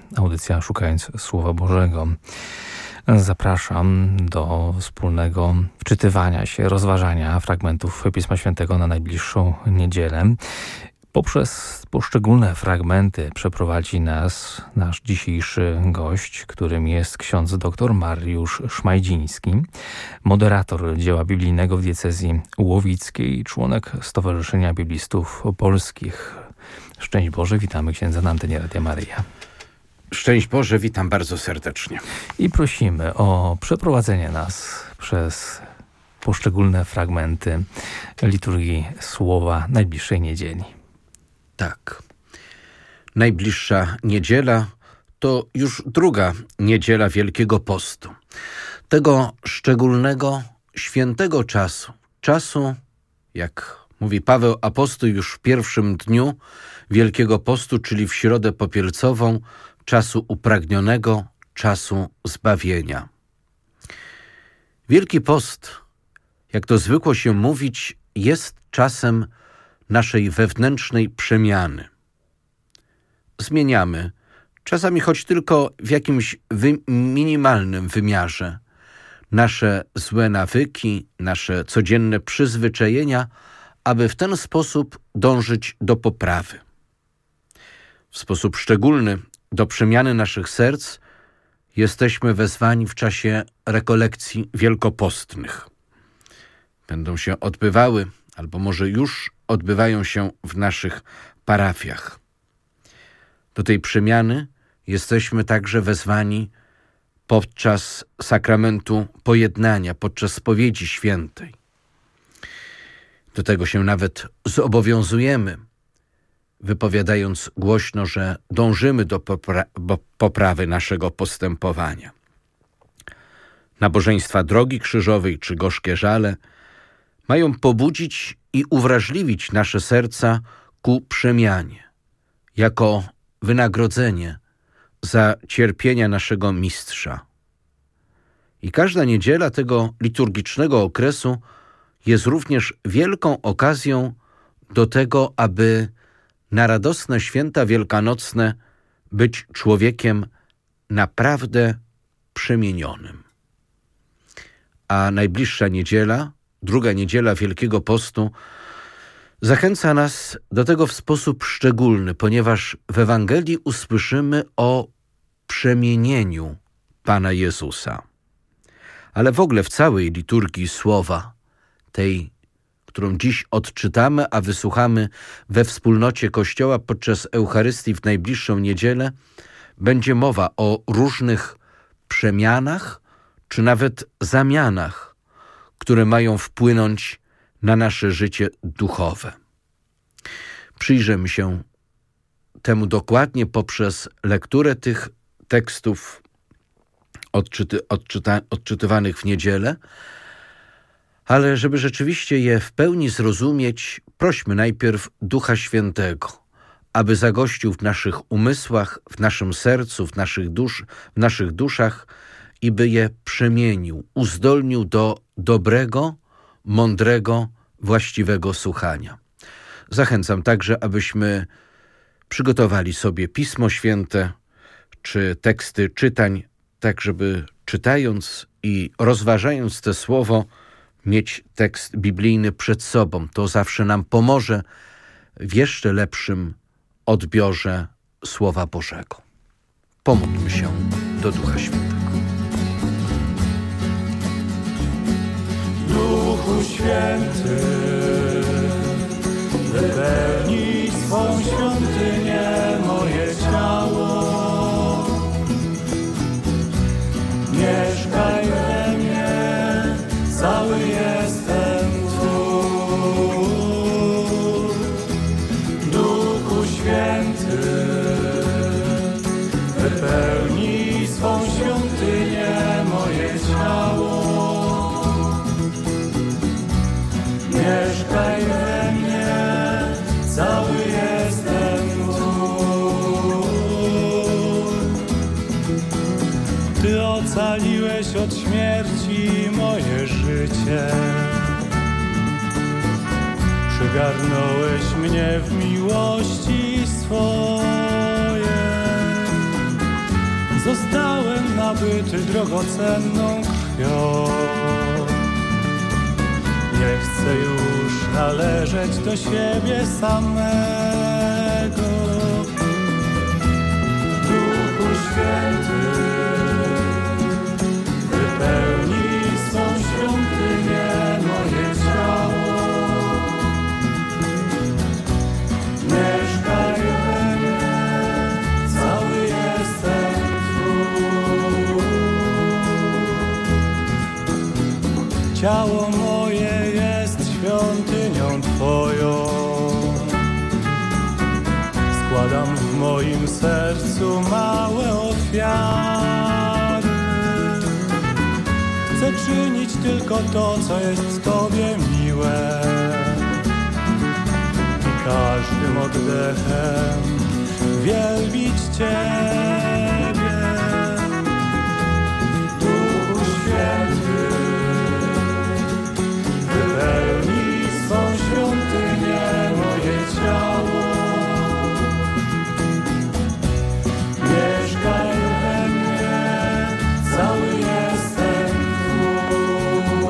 audycja Szukając Słowa Bożego. Zapraszam do wspólnego wczytywania się, rozważania fragmentów Pisma Świętego na najbliższą niedzielę. Poprzez poszczególne fragmenty przeprowadzi nas nasz dzisiejszy gość, którym jest ksiądz dr Mariusz Szmajdziński, moderator dzieła biblijnego w diecezji łowickiej, członek Stowarzyszenia Biblistów Polskich. Szczęść Boże, witamy księdza na antenie Radia Maryja. Szczęść Boże, witam bardzo serdecznie. I prosimy o przeprowadzenie nas przez poszczególne fragmenty liturgii Słowa najbliższej niedzieli. Tak. Najbliższa niedziela to już druga niedziela Wielkiego Postu. Tego szczególnego, świętego czasu, jak mówi Paweł Apostoł już w pierwszym dniu Wielkiego Postu, czyli w Środę Popielcową, czasu upragnionego, czasu zbawienia. Wielki Post, jak to zwykło się mówić, jest czasem naszej wewnętrznej przemiany. Zmieniamy, czasami choć tylko w jakimś minimalnym wymiarze, nasze złe nawyki, nasze codzienne przyzwyczajenia, aby w ten sposób dążyć do poprawy. W sposób szczególny do przemiany naszych serc jesteśmy wezwani w czasie rekolekcji wielkopostnych. Będą się odbywały, albo może już odbywają się w naszych parafiach. Do tej przemiany jesteśmy także wezwani podczas sakramentu pojednania, podczas spowiedzi świętej. Do tego się nawet zobowiązujemy, wypowiadając głośno, że dążymy do poprawy naszego postępowania. Nabożeństwa Drogi Krzyżowej czy Gorzkie Żale mają pobudzić i uwrażliwić nasze serca ku przemianie, jako wynagrodzenie za cierpienia naszego Mistrza. I każda niedziela tego liturgicznego okresu jest również wielką okazją do tego, aby na radosne święta wielkanocne być człowiekiem naprawdę przemienionym. A najbliższa niedziela, druga niedziela Wielkiego Postu, zachęca nas do tego w sposób szczególny, ponieważ w Ewangelii usłyszymy o przemienieniu Pana Jezusa. Ale w ogóle w całej liturgii Słowa, tej, którą dziś odczytamy, a wysłuchamy we wspólnocie Kościoła podczas Eucharystii w najbliższą niedzielę, będzie mowa o różnych przemianach, czy nawet zamianach, które mają wpłynąć na nasze życie duchowe. Przyjrzymy się temu dokładnie poprzez lekturę tych tekstów odczytywanych w niedzielę, ale żeby rzeczywiście je w pełni zrozumieć, prośmy najpierw Ducha Świętego, aby zagościł w naszych umysłach, w naszym sercu, w naszych duszach i by je przemienił, uzdolnił do dobrego, mądrego, właściwego słuchania. Zachęcam także, abyśmy przygotowali sobie Pismo Święte czy teksty czytań, tak żeby czytając i rozważając te słowo, mieć tekst biblijny przed sobą. To zawsze nam pomoże w jeszcze lepszym odbiorze Słowa Bożego. Pomódlmy się do Ducha Świętego. Duchu Święty, wypełnij swą świątynię moje ciało. Mieszkaj we mnie, cały jestem Twój. Duchu Święty, wypełnij swą świątynię moje ciało. Mieszkaj we mnie, cały jestem Twój. Ty ocaliłeś od śmierci moje życie. Przygarnąłeś mnie w miłości swojej. zostałem nabyty drogocenną krwią. Nie chcę już należeć do siebie samego. Duchu Święty, wypełnij swą świątynię moje ciało. Mieszkaj we mnie, cały jestem Twój. Ciało moje jest świątynią Twoją. Składam w moim sercu małe ofiary. Chcę czynić tylko to, co jest Tobie miłe. I każdym oddechem wielbić Ciebie. Duchu Święty, wypełnij swą świątynię moje ciało. Mieszkaj we mnie, cały jestem Twój.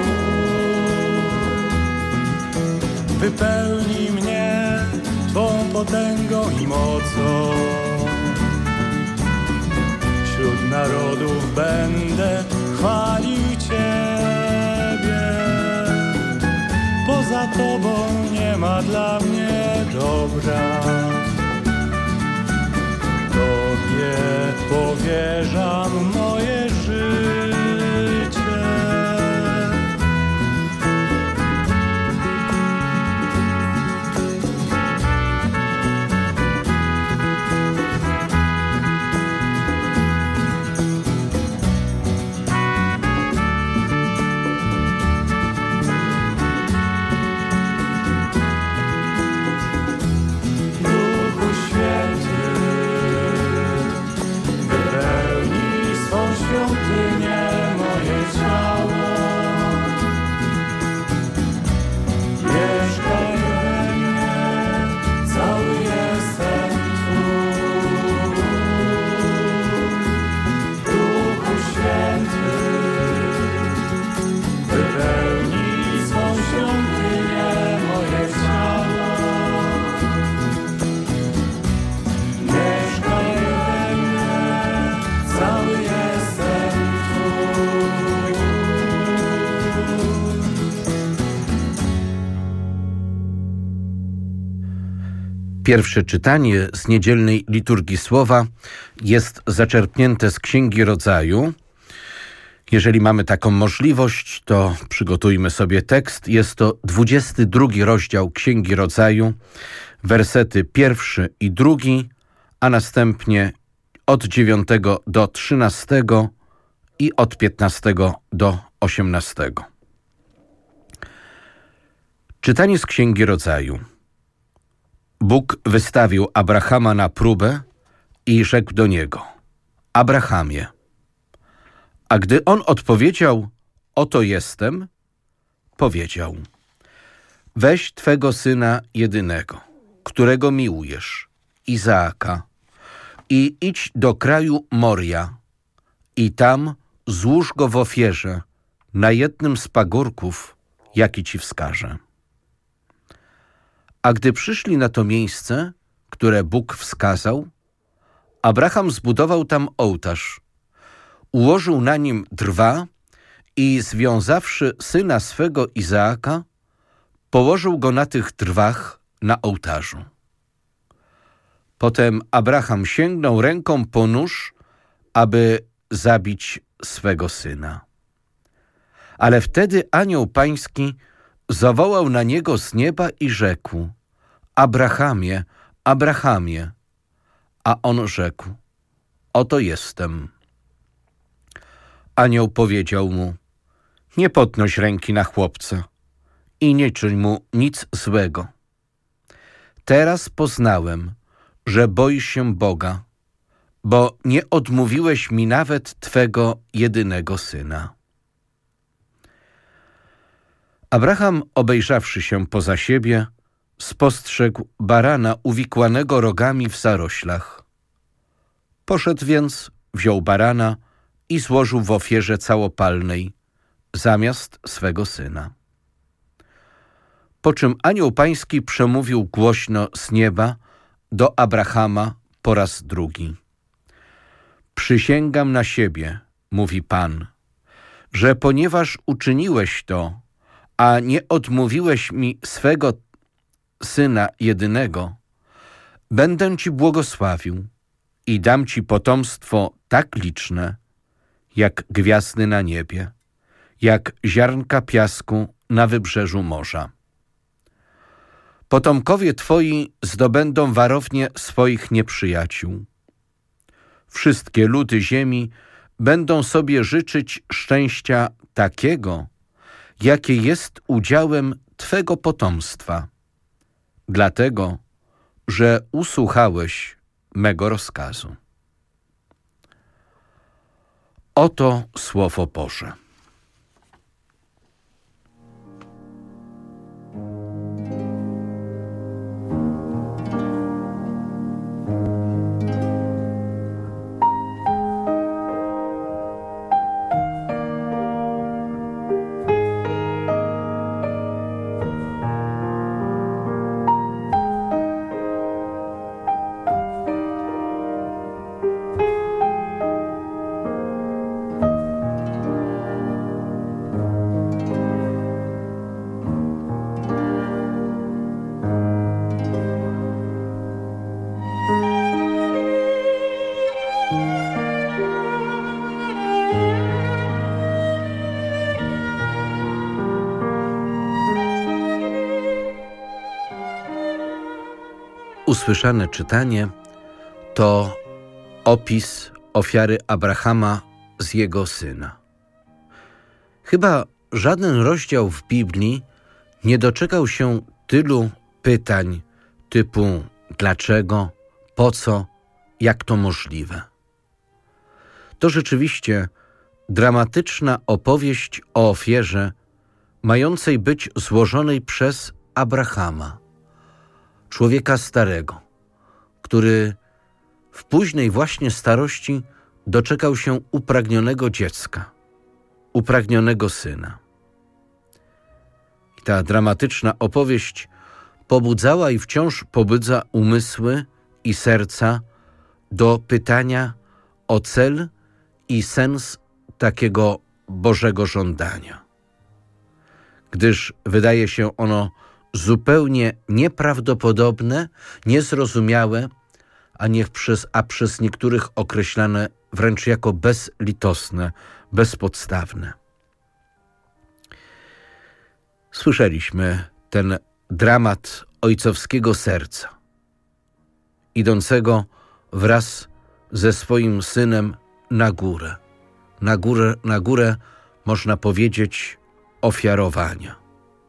Wypełnij mnie Twą potęgą i mocą. Wśród narodów będę chwalił Ciebie. Poza Tobą nie ma dla mnie dobra. Tobie powierzam moje życie. Duchu Święty, wypełnij swą świątynię moje ciało. Mieszkaj we mnie, cały jestem Twój. Duchu Święty, wypełnij swą świątynię moje ciało. Mieszkaj we mnie, cały jestem Twój. Pierwsze czytanie z niedzielnej liturgii słowa jest zaczerpnięte z Księgi Rodzaju. Jeżeli mamy taką możliwość, to przygotujmy sobie tekst. Jest to 22 rozdział Księgi Rodzaju, wersety 1 i 2, a następnie od 9 do 13 i od 15 do 18. Czytanie z Księgi Rodzaju. Bóg wystawił Abrahama na próbę i rzekł do niego: Abrahamie. A gdy on odpowiedział: Oto jestem, powiedział: Weź Twego syna jedynego, którego miłujesz, Izaaka, i idź do kraju Moria i tam złóż go w ofierze na jednym z pagórków, jaki Ci wskażę. A gdy przyszli na to miejsce, które Bóg wskazał, Abraham zbudował tam ołtarz, ułożył na nim drwa i związawszy syna swego Izaaka, położył go na tych drwach na ołtarzu. Potem Abraham sięgnął ręką po nóż, aby zabić swego syna. Ale wtedy anioł pański zawołał na niego z nieba i rzekł: Abrahamie, Abrahamie. A on rzekł: Oto jestem. Anioł powiedział mu: Nie podnoś ręki na chłopca i nie czyń mu nic złego. Teraz poznałem, że boisz się Boga, bo nie odmówiłeś mi nawet Twego jedynego syna. Abraham, obejrzawszy się poza siebie, spostrzegł barana uwikłanego rogami w zaroślach. Poszedł więc, wziął barana i złożył w ofierze całopalnej zamiast swego syna. Po czym anioł pański przemówił głośno z nieba do Abrahama po raz drugi. Przysięgam na siebie, mówi Pan, że ponieważ uczyniłeś to, a nie odmówiłeś mi swego syna jedynego, będę ci błogosławił i dam ci potomstwo tak liczne, jak gwiazdy na niebie, jak ziarnka piasku na wybrzeżu morza. Potomkowie twoi zdobędą warownię swoich nieprzyjaciół. Wszystkie ludy ziemi będą sobie życzyć szczęścia takiego, jakie jest udziałem twego potomstwa, dlatego, że usłuchałeś mego rozkazu. Oto Słowo Boże. Usłyszane czytanie to opis ofiary Abrahama z jego syna. Chyba żaden rozdział w Biblii nie doczekał się tylu pytań typu dlaczego, po co, jak to możliwe. To rzeczywiście dramatyczna opowieść o ofierze mającej być złożonej przez Abrahama, człowieka starego, który w późnej właśnie starości doczekał się upragnionego dziecka, upragnionego syna. I ta dramatyczna opowieść pobudzała i wciąż pobudza umysły i serca do pytania o cel i sens takiego Bożego żądania. Gdyż wydaje się ono zupełnie nieprawdopodobne, niezrozumiałe, a przez niektórych określane wręcz jako bezlitosne, bezpodstawne. Słyszeliśmy ten dramat ojcowskiego serca, idącego wraz ze swoim synem na górę, można powiedzieć, ofiarowania.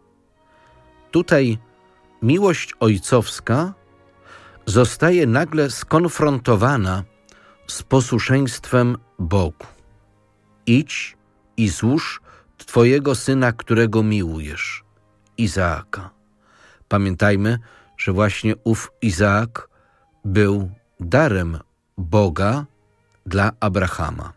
Tutaj miłość ojcowska zostaje nagle skonfrontowana z posłuszeństwem Bogu. Idź i złóż twojego syna, którego miłujesz, Izaaka. Pamiętajmy, że właśnie ów Izaak był darem Boga dla Abrahama.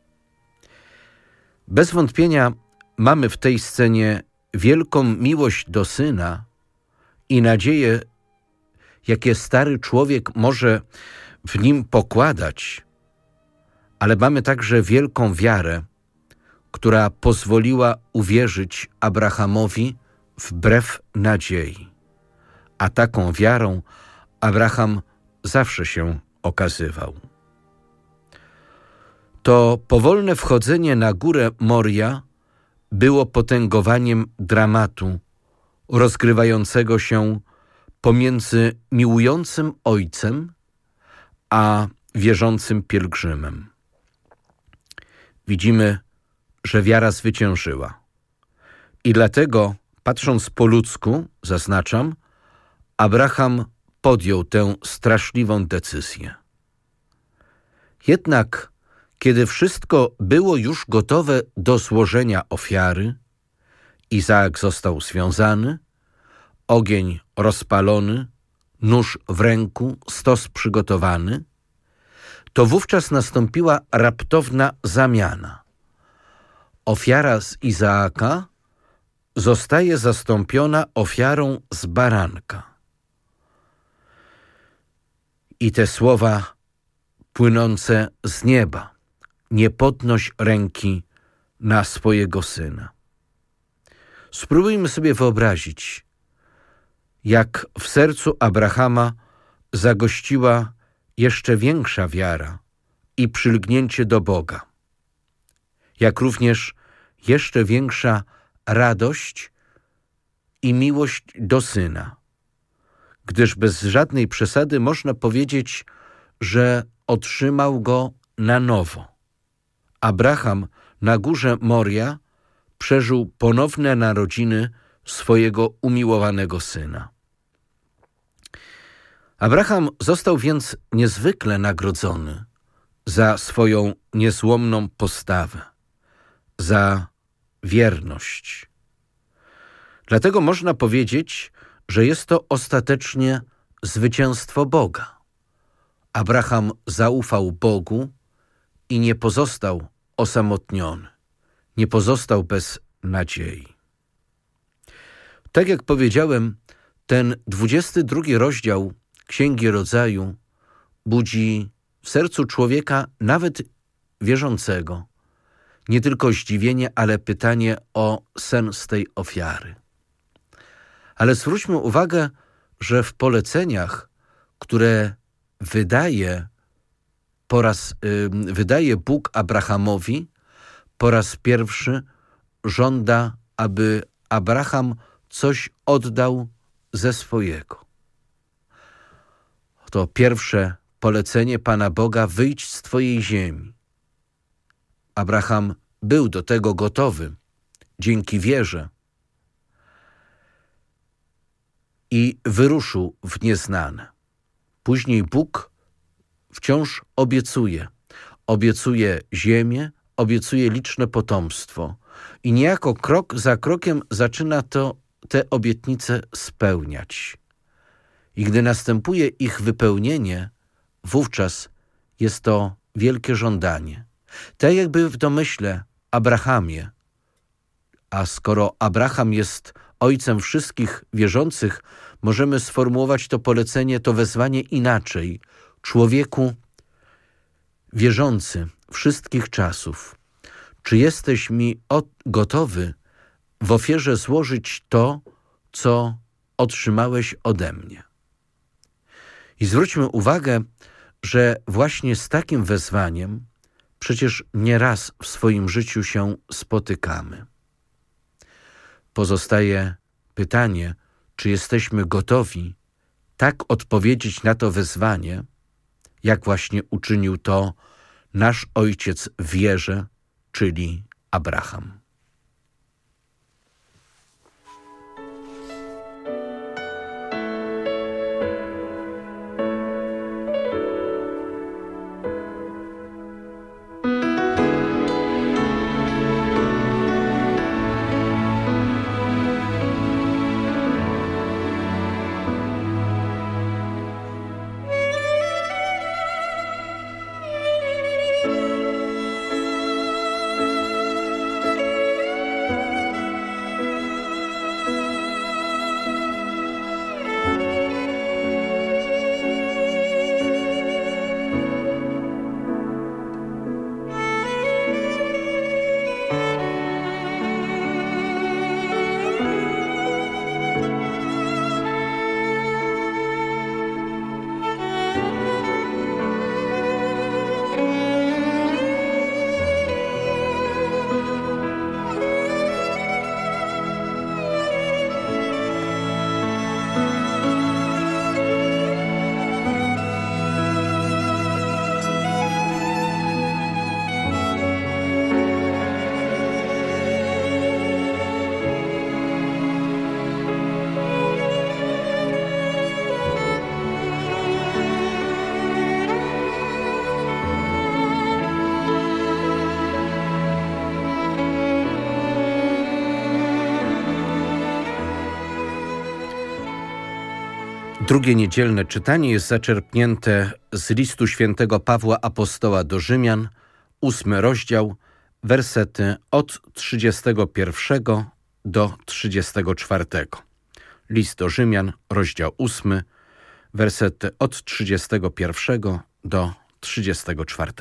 Bez wątpienia mamy w tej scenie wielką miłość do syna i nadzieję, jakie stary człowiek może w nim pokładać, ale mamy także wielką wiarę, która pozwoliła uwierzyć Abrahamowi wbrew nadziei. A taką wiarą Abraham zawsze się okazywał. To powolne wchodzenie na górę Moria było potęgowaniem dramatu rozgrywającego się pomiędzy miłującym ojcem a wierzącym pielgrzymem. Widzimy, że wiara zwyciężyła. I dlatego, patrząc po ludzku, zaznaczam, Abraham podjął tę straszliwą decyzję. Jednak, kiedy wszystko było już gotowe do złożenia ofiary, Izaak został związany, ogień rozpalony, nóż w ręku, stos przygotowany, to wówczas nastąpiła raptowna zamiana. Ofiara z Izaaka zostaje zastąpiona ofiarą z baranka. I te słowa płynące z nieba: nie podnoś ręki na swojego syna. Spróbujmy sobie wyobrazić, jak w sercu Abrahama zagościła jeszcze większa wiara i przylgnięcie do Boga, jak również jeszcze większa radość i miłość do syna, gdyż bez żadnej przesady można powiedzieć, że otrzymał go na nowo. Abraham na górze Moria przeżył ponowne narodziny swojego umiłowanego syna. Abraham został więc niezwykle nagrodzony za swoją niezłomną postawę, za wierność. Dlatego można powiedzieć, że jest to ostatecznie zwycięstwo Boga. Abraham zaufał Bogu i nie pozostał osamotniony, nie pozostał bez nadziei. Tak jak powiedziałem, ten 22 rozdział Księgi Rodzaju budzi w sercu człowieka, nawet wierzącego, nie tylko zdziwienie, ale pytanie o sens tej ofiary. Ale zwróćmy uwagę, że w poleceniach, które wydaje Bóg Abrahamowi, po raz pierwszy żąda, aby Abraham coś oddał ze swojego. To pierwsze polecenie Pana Boga: wyjdź z twojej ziemi. Abraham był do tego gotowy dzięki wierze i wyruszył w nieznane. Później Bóg wciąż obiecuje ziemię, obiecuje liczne potomstwo i niejako krok za krokiem zaczyna te obietnice spełniać. I gdy następuje ich wypełnienie, wówczas jest to wielkie żądanie. Tak jakby w domyśle Abrahamie, a skoro Abraham jest ojcem wszystkich wierzących, możemy sformułować to polecenie, to wezwanie inaczej. Człowieku wierzący wszystkich czasów, czy jesteś mi gotowy w ofierze złożyć to, co otrzymałeś ode mnie? I zwróćmy uwagę, że właśnie z takim wezwaniem przecież nieraz w swoim życiu się spotykamy. Pozostaje pytanie, czy jesteśmy gotowi tak odpowiedzieć na to wezwanie, jak właśnie uczynił to nasz ojciec w wierze, czyli Abraham. Drugie niedzielne czytanie jest zaczerpnięte z listu świętego Pawła Apostoła do Rzymian, 8 rozdział, wersety od 31 do 34. List do Rzymian, rozdział 8, wersety od 31 do 34.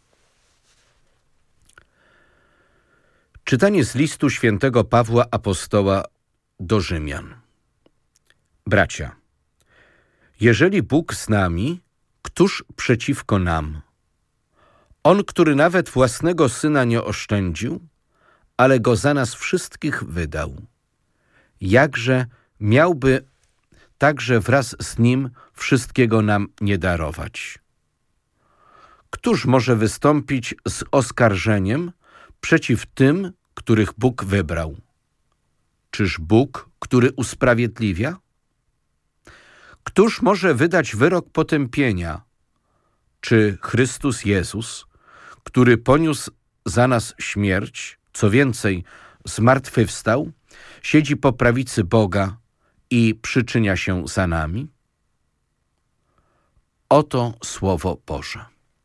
Czytanie z listu świętego Pawła Apostoła do Rzymian. Bracia, jeżeli Bóg z nami, któż przeciwko nam? On, który nawet własnego Syna nie oszczędził, ale Go za nas wszystkich wydał. Jakże miałby także wraz z Nim wszystkiego nam nie darować? Któż może wystąpić z oskarżeniem przeciw tym, których Bóg wybrał? Czyż Bóg, który usprawiedliwia? Któż może wydać wyrok potępienia? Czy Chrystus Jezus, który poniósł za nas śmierć, co więcej, zmartwychwstał, siedzi po prawicy Boga i przyczynia się za nami? Oto Słowo Boże.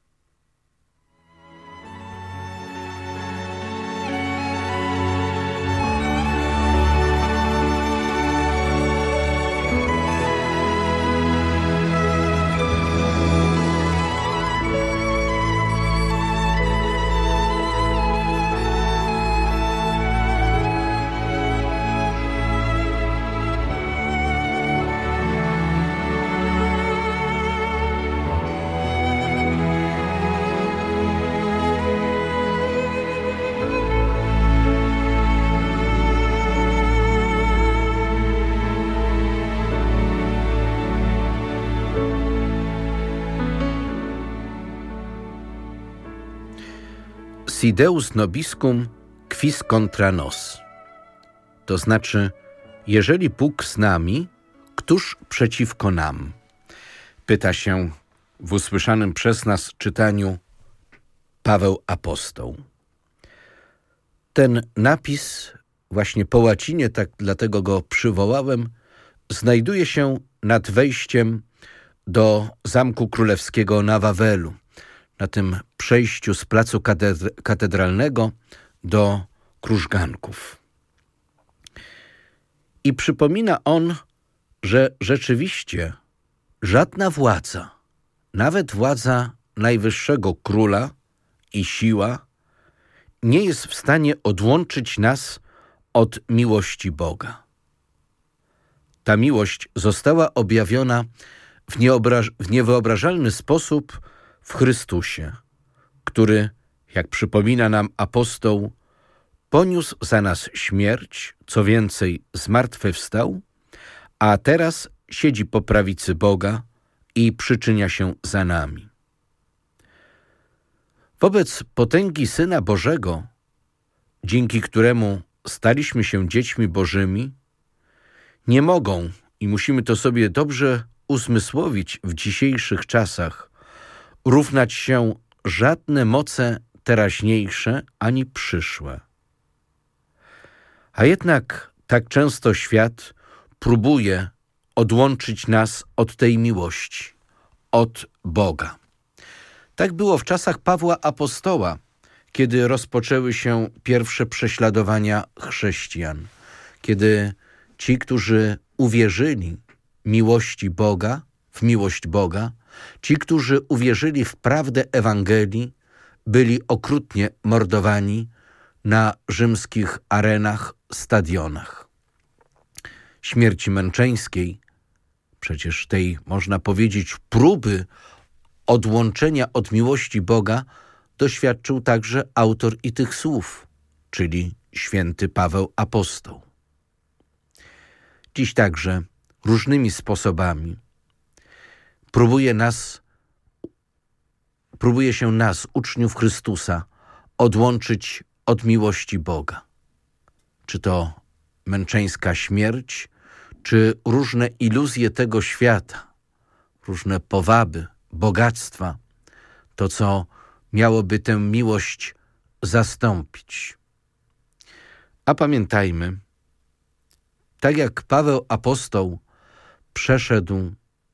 Si Deus nobiscum, quis contra nos. To znaczy, jeżeli Bóg z nami, któż przeciwko nam? Pyta się w usłyszanym przez nas czytaniu Paweł Apostoł. Ten napis, właśnie po łacinie, tak dlatego go przywołałem, znajduje się nad wejściem do Zamku Królewskiego na Wawelu, na tym przejściu z placu katedralnego do Krużganków. I przypomina on, że rzeczywiście żadna władza, nawet władza najwyższego króla i siła, nie jest w stanie odłączyć nas od miłości Boga. Ta miłość została objawiona w niewyobrażalny sposób w Chrystusie, który, jak przypomina nam apostoł, poniósł za nas śmierć, co więcej, zmartwychwstał, a teraz siedzi po prawicy Boga i przyczynia się za nami. Wobec potęgi Syna Bożego, dzięki któremu staliśmy się dziećmi Bożymi, nie mogą, i musimy to sobie dobrze uzmysłowić w dzisiejszych czasach, równać się żadne moce teraźniejsze ani przyszłe. A jednak tak często świat próbuje odłączyć nas od tej miłości, od Boga. Tak było w czasach Pawła Apostoła, kiedy rozpoczęły się pierwsze prześladowania chrześcijan, kiedy ci, którzy uwierzyli w miłość Boga, ci, którzy uwierzyli w prawdę Ewangelii, byli okrutnie mordowani na rzymskich arenach, stadionach. Śmierci męczeńskiej, przecież tej, można powiedzieć, próby odłączenia od miłości Boga, doświadczył także autor i tych słów, czyli święty Paweł Apostoł. Dziś także różnymi sposobami próbuje się nas, uczniów Chrystusa, odłączyć od miłości Boga. Czy to męczeńska śmierć, czy różne iluzje tego świata, różne powaby, bogactwa, to co miałoby tę miłość zastąpić. A pamiętajmy, tak jak Paweł Apostoł przeszedł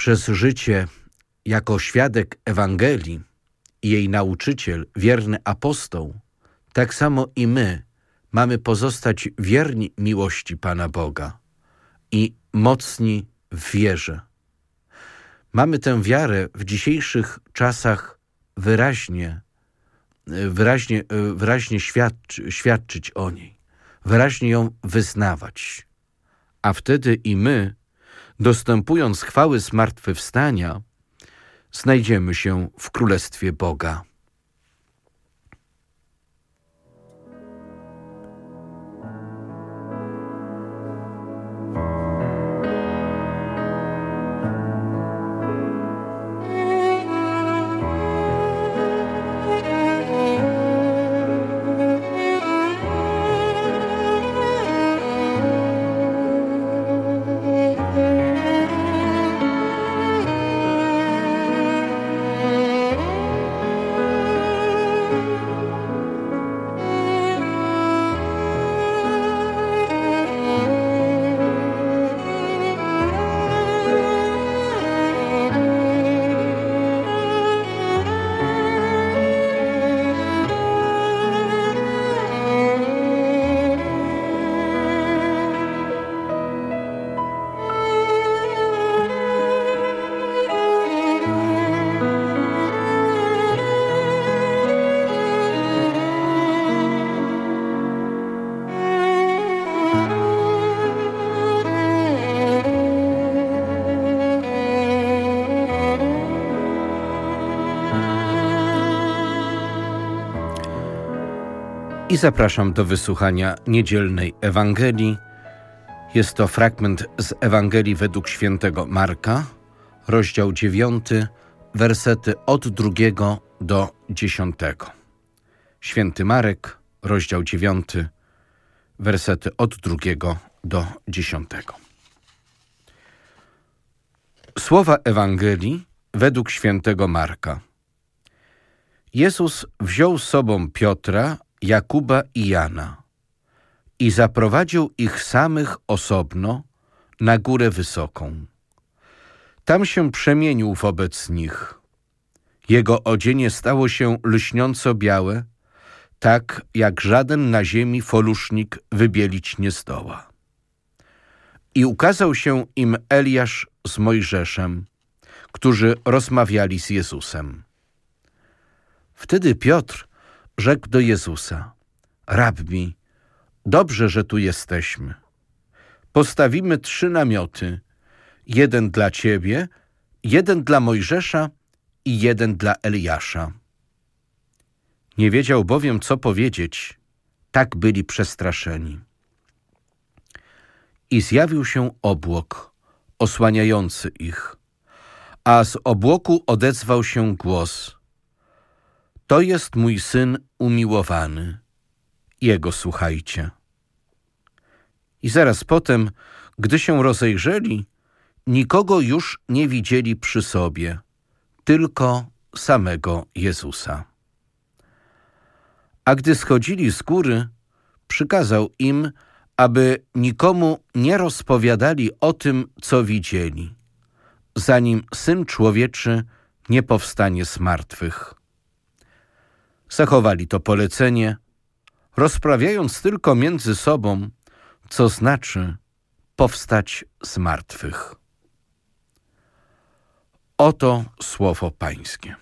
przez życie jako świadek Ewangelii i jej nauczyciel, wierny apostoł, tak samo i my mamy pozostać wierni miłości Pana Boga i mocni w wierze. Mamy tę wiarę w dzisiejszych czasach wyraźnie świadczyć o niej, wyraźnie ją wyznawać. A wtedy i my, dostępując chwały zmartwychwstania, znajdziemy się w Królestwie Boga. I zapraszam do wysłuchania niedzielnej Ewangelii. Jest to fragment z Ewangelii według świętego Marka, rozdział 9, wersety od 2 do 10. Święty Marek, rozdział 9, wersety od 2 do 10. Słowa Ewangelii według świętego Marka. Jezus wziął z sobą Piotra, Jakuba i Jana i zaprowadził ich samych osobno na górę wysoką. Tam się przemienił wobec nich. Jego odzienie stało się lśniąco białe, tak jak żaden na ziemi folusznik wybielić nie zdoła. I ukazał się im Eliasz z Mojżeszem, którzy rozmawiali z Jezusem. Wtedy Piotr rzekł do Jezusa: Rabbi, dobrze, że tu jesteśmy. Postawimy 3 namioty, jeden dla Ciebie, jeden dla Mojżesza i jeden dla Eliasza. Nie wiedział bowiem, co powiedzieć, tak byli przestraszeni. I zjawił się obłok, osłaniający ich, a z obłoku odezwał się głos: To jest mój Syn umiłowany, Jego słuchajcie. I zaraz potem, gdy się rozejrzeli, nikogo już nie widzieli przy sobie, tylko samego Jezusa. A gdy schodzili z góry, przykazał im, aby nikomu nie rozpowiadali o tym, co widzieli, zanim Syn Człowieczy nie powstanie z martwych. Zachowali to polecenie, rozprawiając tylko między sobą, co znaczy powstać z martwych. Oto słowo Pańskie.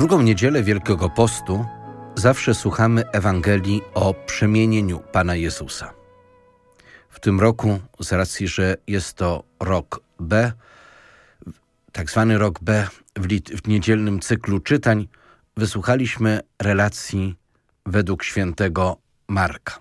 drugą niedzielę Wielkiego Postu zawsze słuchamy Ewangelii o przemienieniu Pana Jezusa. W tym roku, z racji, że jest to rok B, tak zwany rok B w niedzielnym cyklu czytań, wysłuchaliśmy relacji według świętego Marka.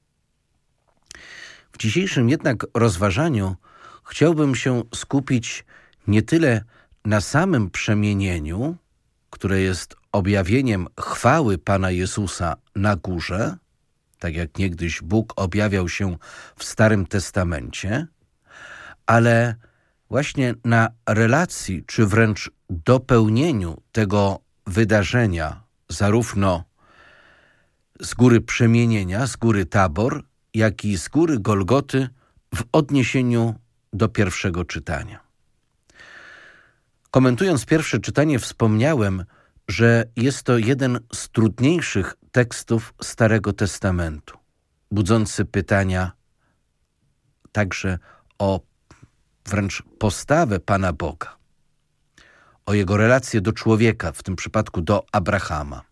W dzisiejszym jednak rozważaniu chciałbym się skupić nie tyle na samym przemienieniu, które jest objawieniem chwały Pana Jezusa na górze, tak jak niegdyś Bóg objawiał się w Starym Testamencie, ale właśnie na relacji, czy wręcz dopełnieniu tego wydarzenia, zarówno z góry przemienienia, z góry Tabor, jak i z góry Golgoty w odniesieniu do pierwszego czytania. Komentując pierwsze czytanie, wspomniałem, że jest to jeden z trudniejszych tekstów Starego Testamentu, budzący pytania także o wręcz postawę Pana Boga, o Jego relację do człowieka, w tym przypadku do Abrahama.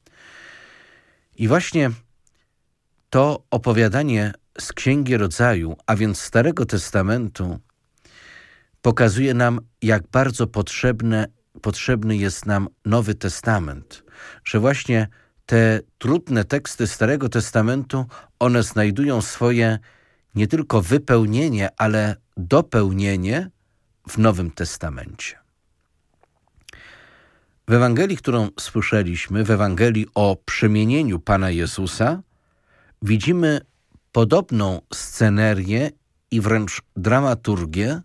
I właśnie to opowiadanie z Księgi Rodzaju, a więc Starego Testamentu, pokazuje nam, jak bardzo potrzebny jest nam Nowy Testament, że właśnie te trudne teksty Starego Testamentu, one znajdują swoje nie tylko wypełnienie, ale dopełnienie w Nowym Testamencie. W Ewangelii, którą słyszeliśmy, w Ewangelii o przemienieniu Pana Jezusa, widzimy podobną scenerię i wręcz dramaturgię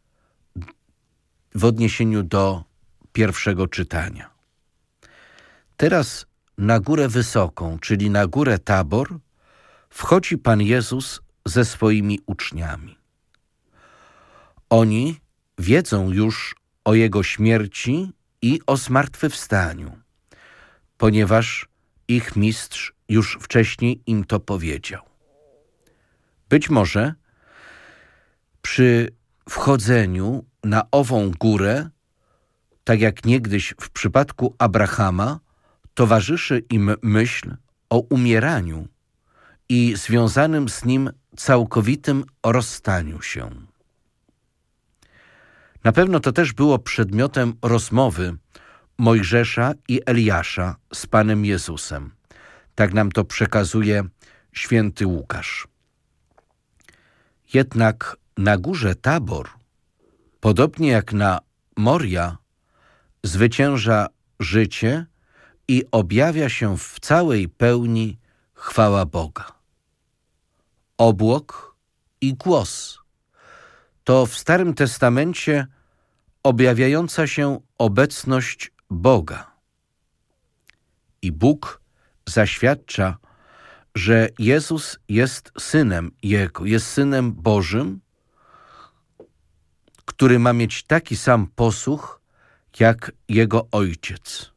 w odniesieniu do pierwszego czytania. Teraz na górę wysoką, czyli na górę Tabor, wchodzi Pan Jezus ze swoimi uczniami. Oni wiedzą już o Jego śmierci i o zmartwychwstaniu, ponieważ ich mistrz już wcześniej im to powiedział. Być może przy wchodzeniu na ową górę, tak jak niegdyś w przypadku Abrahama, towarzyszy im myśl o umieraniu i związanym z nim całkowitym rozstaniu się. Na pewno to też było przedmiotem rozmowy Mojżesza i Eliasza z Panem Jezusem. Tak nam to przekazuje święty Łukasz. Jednak na górze Tabor, podobnie jak na Moria, zwycięża życie i objawia się w całej pełni chwała Boga. Obłok i głos to w Starym Testamencie objawiająca się obecność Boga. I Bóg zaświadcza, że Jezus jest Synem Jego, jest Synem Bożym, który ma mieć taki sam posłuch jak Jego Ojciec.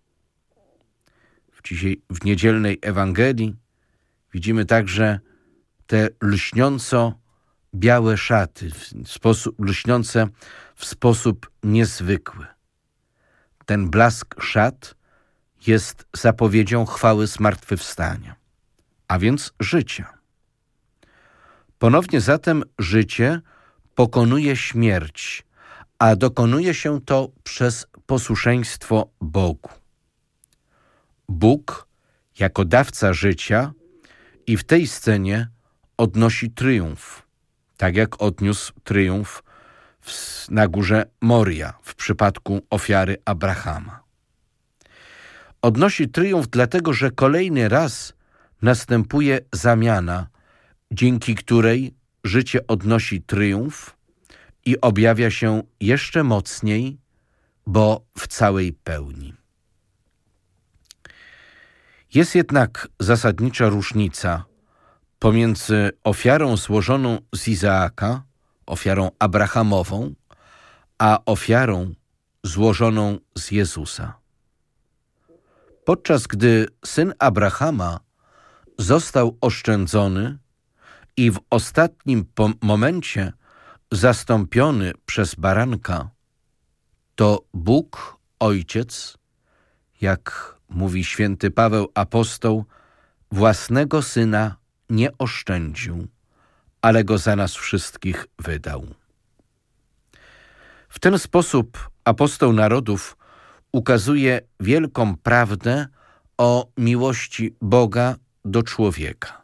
W niedzielnej Ewangelii widzimy także te lśniąco białe szaty, lśniące w sposób niezwykły. Ten blask szat jest zapowiedzią chwały zmartwychwstania, a więc życia. Ponownie zatem życie pokonuje śmierć, a dokonuje się to przez posłuszeństwo Bogu. Bóg, jako dawca życia, i w tej scenie odnosi triumf, tak jak odniósł triumf na górze Moria w przypadku ofiary Abrahama. Odnosi triumf dlatego, że kolejny raz następuje zamiana, dzięki której życie odnosi triumf i objawia się jeszcze mocniej, bo w całej pełni. Jest jednak zasadnicza różnica pomiędzy ofiarą złożoną z Izaaka, ofiarą abrahamową, a ofiarą złożoną z Jezusa. Podczas gdy syn Abrahama został oszczędzony i w ostatnim momencie zastąpiony przez baranka, to Bóg, Ojciec, jak mówi święty Paweł apostoł, własnego Syna nie oszczędził, ale Go za nas wszystkich wydał. W ten sposób apostoł narodów ukazuje wielką prawdę o miłości Boga do człowieka.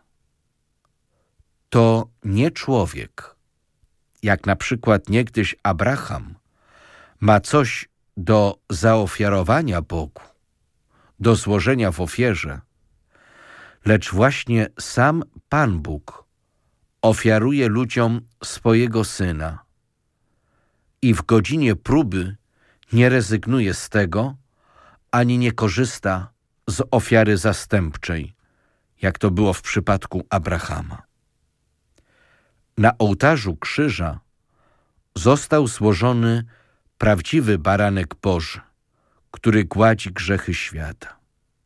To nie człowiek, jak na przykład niegdyś Abraham, ma coś do zaofiarowania Bogu, do złożenia w ofierze, lecz właśnie sam Pan Bóg ofiaruje ludziom swojego Syna i w godzinie próby nie rezygnuje z tego, ani nie korzysta z ofiary zastępczej, jak to było w przypadku Abrahama. Na ołtarzu krzyża został złożony prawdziwy baranek Boży, który gładzi grzechy świata.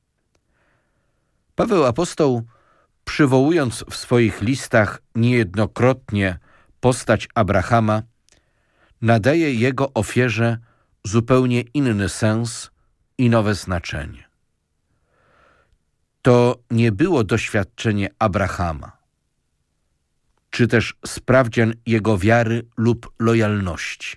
Paweł apostoł, przywołując w swoich listach niejednokrotnie postać Abrahama, nadaje jego ofierze zupełnie inny sens i nowe znaczenie. To nie było doświadczenie Abrahama, czy też sprawdzian jego wiary lub lojalności.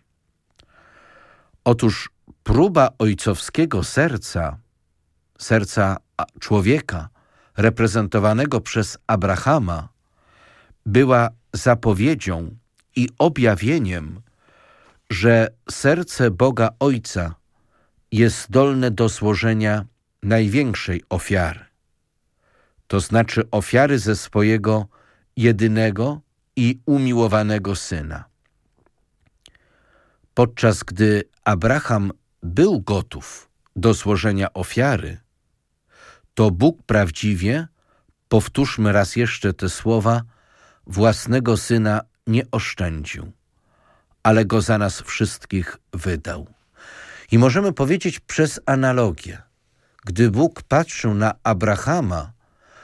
Otóż próba ojcowskiego serca człowieka reprezentowanego przez Abrahama, była zapowiedzią i objawieniem, że serce Boga Ojca jest zdolne do złożenia największej ofiary, to znaczy ofiary ze swojego jedynego i umiłowanego Syna. Podczas gdy Abraham był gotów do złożenia ofiary, to Bóg prawdziwie, powtórzmy raz jeszcze te słowa, własnego Syna nie oszczędził, ale Go za nas wszystkich wydał. I możemy powiedzieć przez analogię, gdy Bóg patrzył na Abrahama,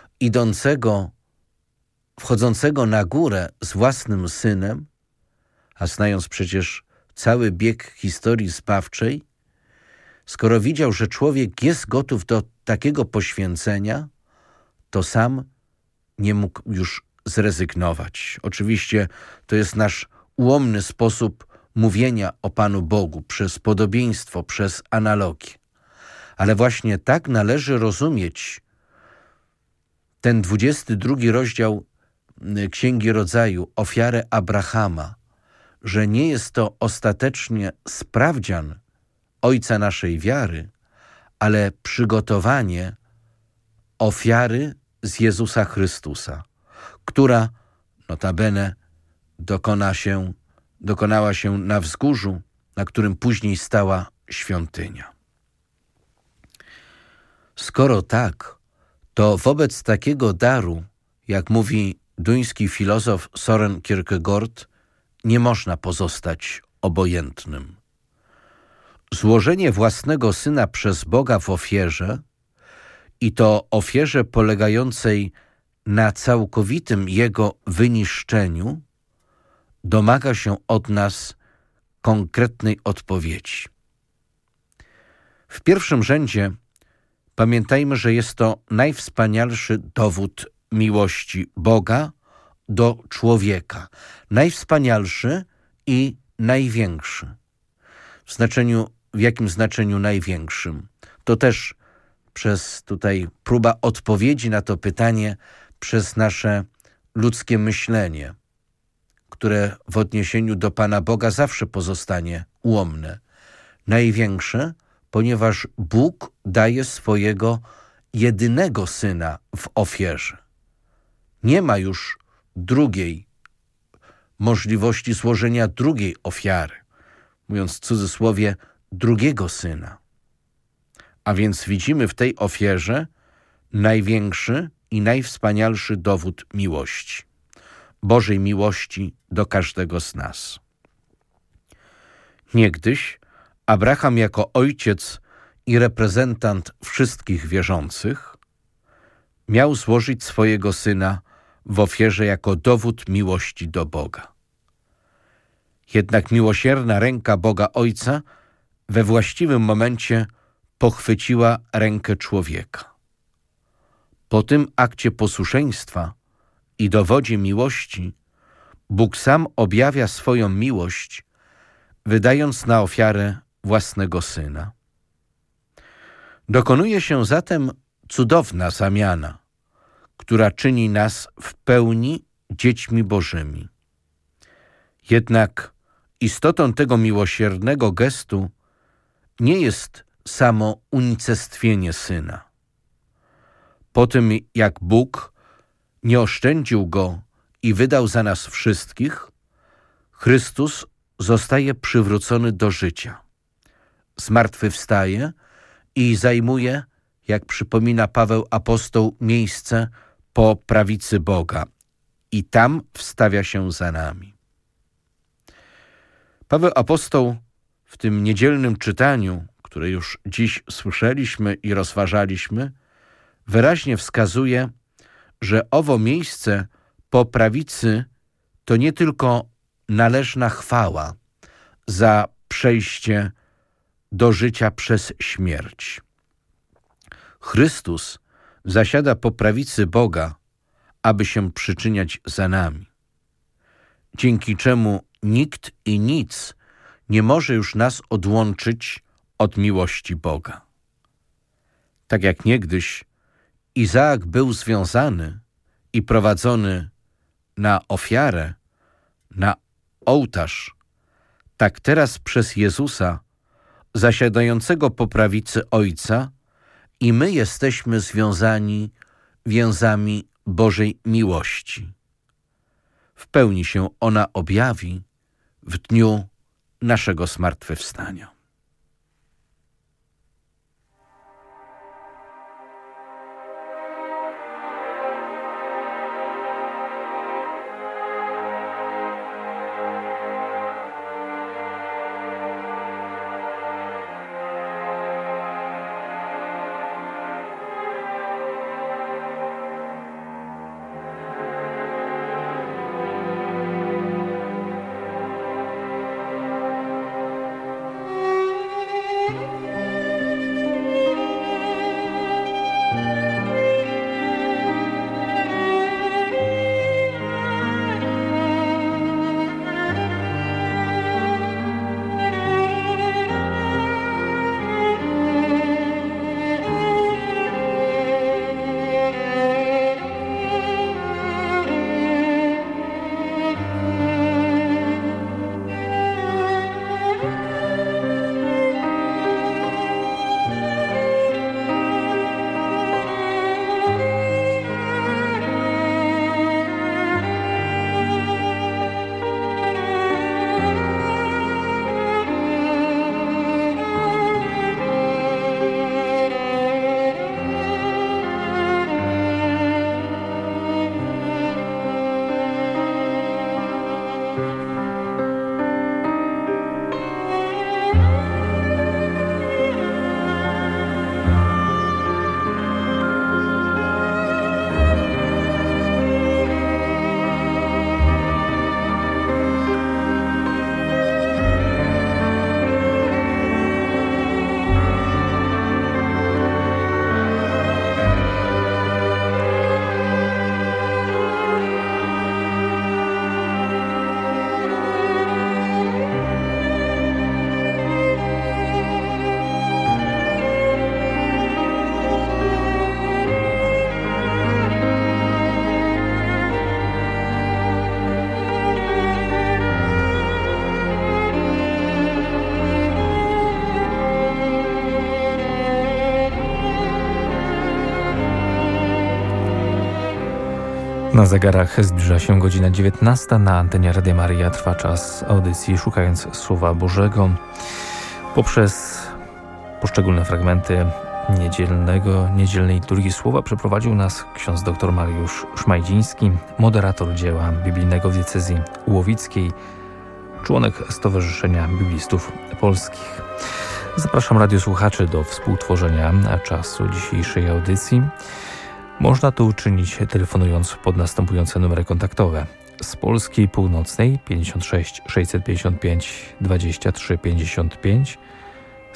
wchodzącego na górę z własnym Synem, a znając przecież cały bieg historii zbawczej, skoro widział, że człowiek jest gotów do takiego poświęcenia, to sam nie mógł już zrezygnować. Oczywiście to jest nasz ułomny sposób mówienia o Panu Bogu przez podobieństwo, przez analogię. Ale właśnie tak należy rozumieć ten 22 rozdział Księgi Rodzaju, ofiarę Abrahama, że nie jest to ostatecznie sprawdzian Ojca naszej wiary, ale przygotowanie ofiary z Jezusa Chrystusa, która notabene dokonała się na wzgórzu, na którym później stała świątynia. Skoro tak, to wobec takiego daru, jak mówi duński filozof Søren Kierkegaard, nie można pozostać obojętnym. Złożenie własnego Syna przez Boga w ofierze, i to ofierze polegającej na całkowitym Jego wyniszczeniu, domaga się od nas konkretnej odpowiedzi. W pierwszym rzędzie pamiętajmy, że jest to najwspanialszy dowód miłości Boga do człowieka. Najwspanialszy i największy. W jakim znaczeniu największym? To też przez tutaj próba odpowiedzi na to pytanie przez nasze ludzkie myślenie, które w odniesieniu do Pana Boga zawsze pozostanie ułomne. Największe, ponieważ Bóg daje swojego jedynego Syna w ofierze. Nie ma już drugiej możliwości złożenia drugiej ofiary, mówiąc w cudzysłowie, drugiego Syna. A więc widzimy w tej ofierze największy i najwspanialszy dowód miłości, Bożej miłości do każdego z nas. Niegdyś Abraham jako ojciec i reprezentant wszystkich wierzących miał złożyć swojego Syna w ofierze jako dowód miłości do Boga. Jednak miłosierna ręka Boga Ojca we właściwym momencie pochwyciła rękę człowieka. Po tym akcie posłuszeństwa i dowodzie miłości Bóg sam objawia swoją miłość, wydając na ofiarę własnego Syna. Dokonuje się zatem cudowna zamiana, która czyni nas w pełni dziećmi Bożymi. Jednak istotą tego miłosiernego gestu nie jest samo unicestwienie Syna. Po tym, jak Bóg nie oszczędził Go i wydał za nas wszystkich, Chrystus zostaje przywrócony do życia. Zmartwychwstaje i zajmuje, jak przypomina Paweł apostoł, miejsce po prawicy Boga i tam wstawia się za nami. Paweł apostoł w tym niedzielnym czytaniu, które już dziś słyszeliśmy i rozważaliśmy, wyraźnie wskazuje, że owo miejsce po prawicy to nie tylko należna chwała za przejście do życia przez śmierć. Chrystus zasiada po prawicy Boga, aby się przyczyniać za nami, dzięki czemu nikt i nic nie może już nas odłączyć od miłości Boga. Tak jak niegdyś Izaak był związany i prowadzony na ofiarę, na ołtarz, tak teraz przez Jezusa, zasiadającego po prawicy Ojca, i my jesteśmy związani więzami Bożej miłości. W pełni się ona objawi w dniu naszego zmartwychwstania. Na zegarach zbliża się godzina 19. Na antenie Radia Maryja trwa czas audycji Szukając Słowa Bożego. Poprzez poszczególne fragmenty niedzielnej liturgii słowa przeprowadził nas ksiądz dr Mariusz Szmajdziński, moderator dzieła biblijnego w diecezji łowickiej, członek Stowarzyszenia Biblistów Polskich. Zapraszam radiosłuchaczy do współtworzenia czasu dzisiejszej audycji. Można to uczynić telefonując pod następujące numery kontaktowe. Z Polski Północnej 56 655 23 55,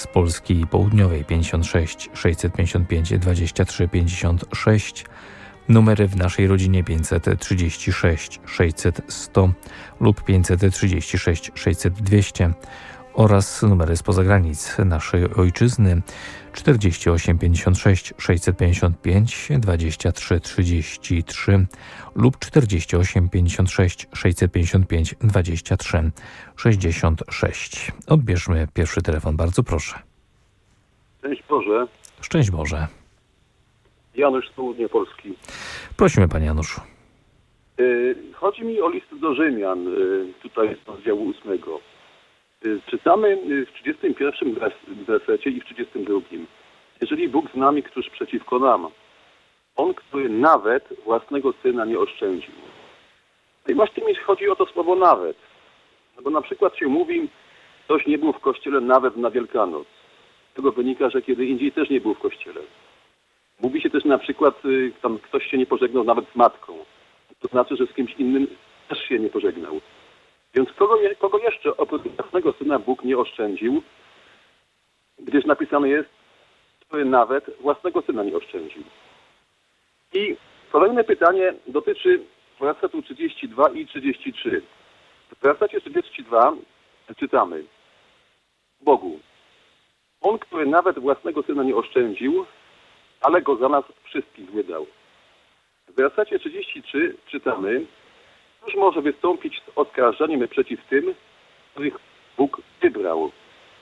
z Polski Południowej 56 655 23 56, numery w naszej rodzinie 536 600 100 lub 536 600 200 oraz numery spoza granic naszej ojczyzny 48 56 655 23 33 lub 48 56 655 23 66. Odbierzmy pierwszy telefon, bardzo proszę. Szczęść Boże. Szczęść Boże. Janusz z Południa Polski. Prosimy, panie Januszu. Chodzi mi o list do Rzymian, tutaj z rozdziału 8. Czytamy w 31 wersecie i w 32. Jeżeli Bóg z nami, któż przeciwko nam? On, który nawet własnego Syna nie oszczędził. No i właśnie mi chodzi o to słowo nawet. No bo na przykład się mówi, ktoś nie był w kościele nawet na Wielkanoc. Z tego wynika, że kiedy indziej też nie był w kościele. Mówi się też na przykład, tam ktoś się nie pożegnał nawet z matką. To znaczy, że z kimś innym też się nie pożegnał. Więc kogo jeszcze oprócz własnego Syna Bóg nie oszczędził, gdyż napisane jest, który nawet własnego Syna nie oszczędził. I kolejne pytanie dotyczy wersetu 32 i 33. W wersecie 32 czytamy: Bogu, On, który nawet własnego Syna nie oszczędził, ale Go za nas wszystkich wydał. W wersecie 33 czytamy: Któż może wystąpić z oskarżeniem przeciw tym, których Bóg wybrał?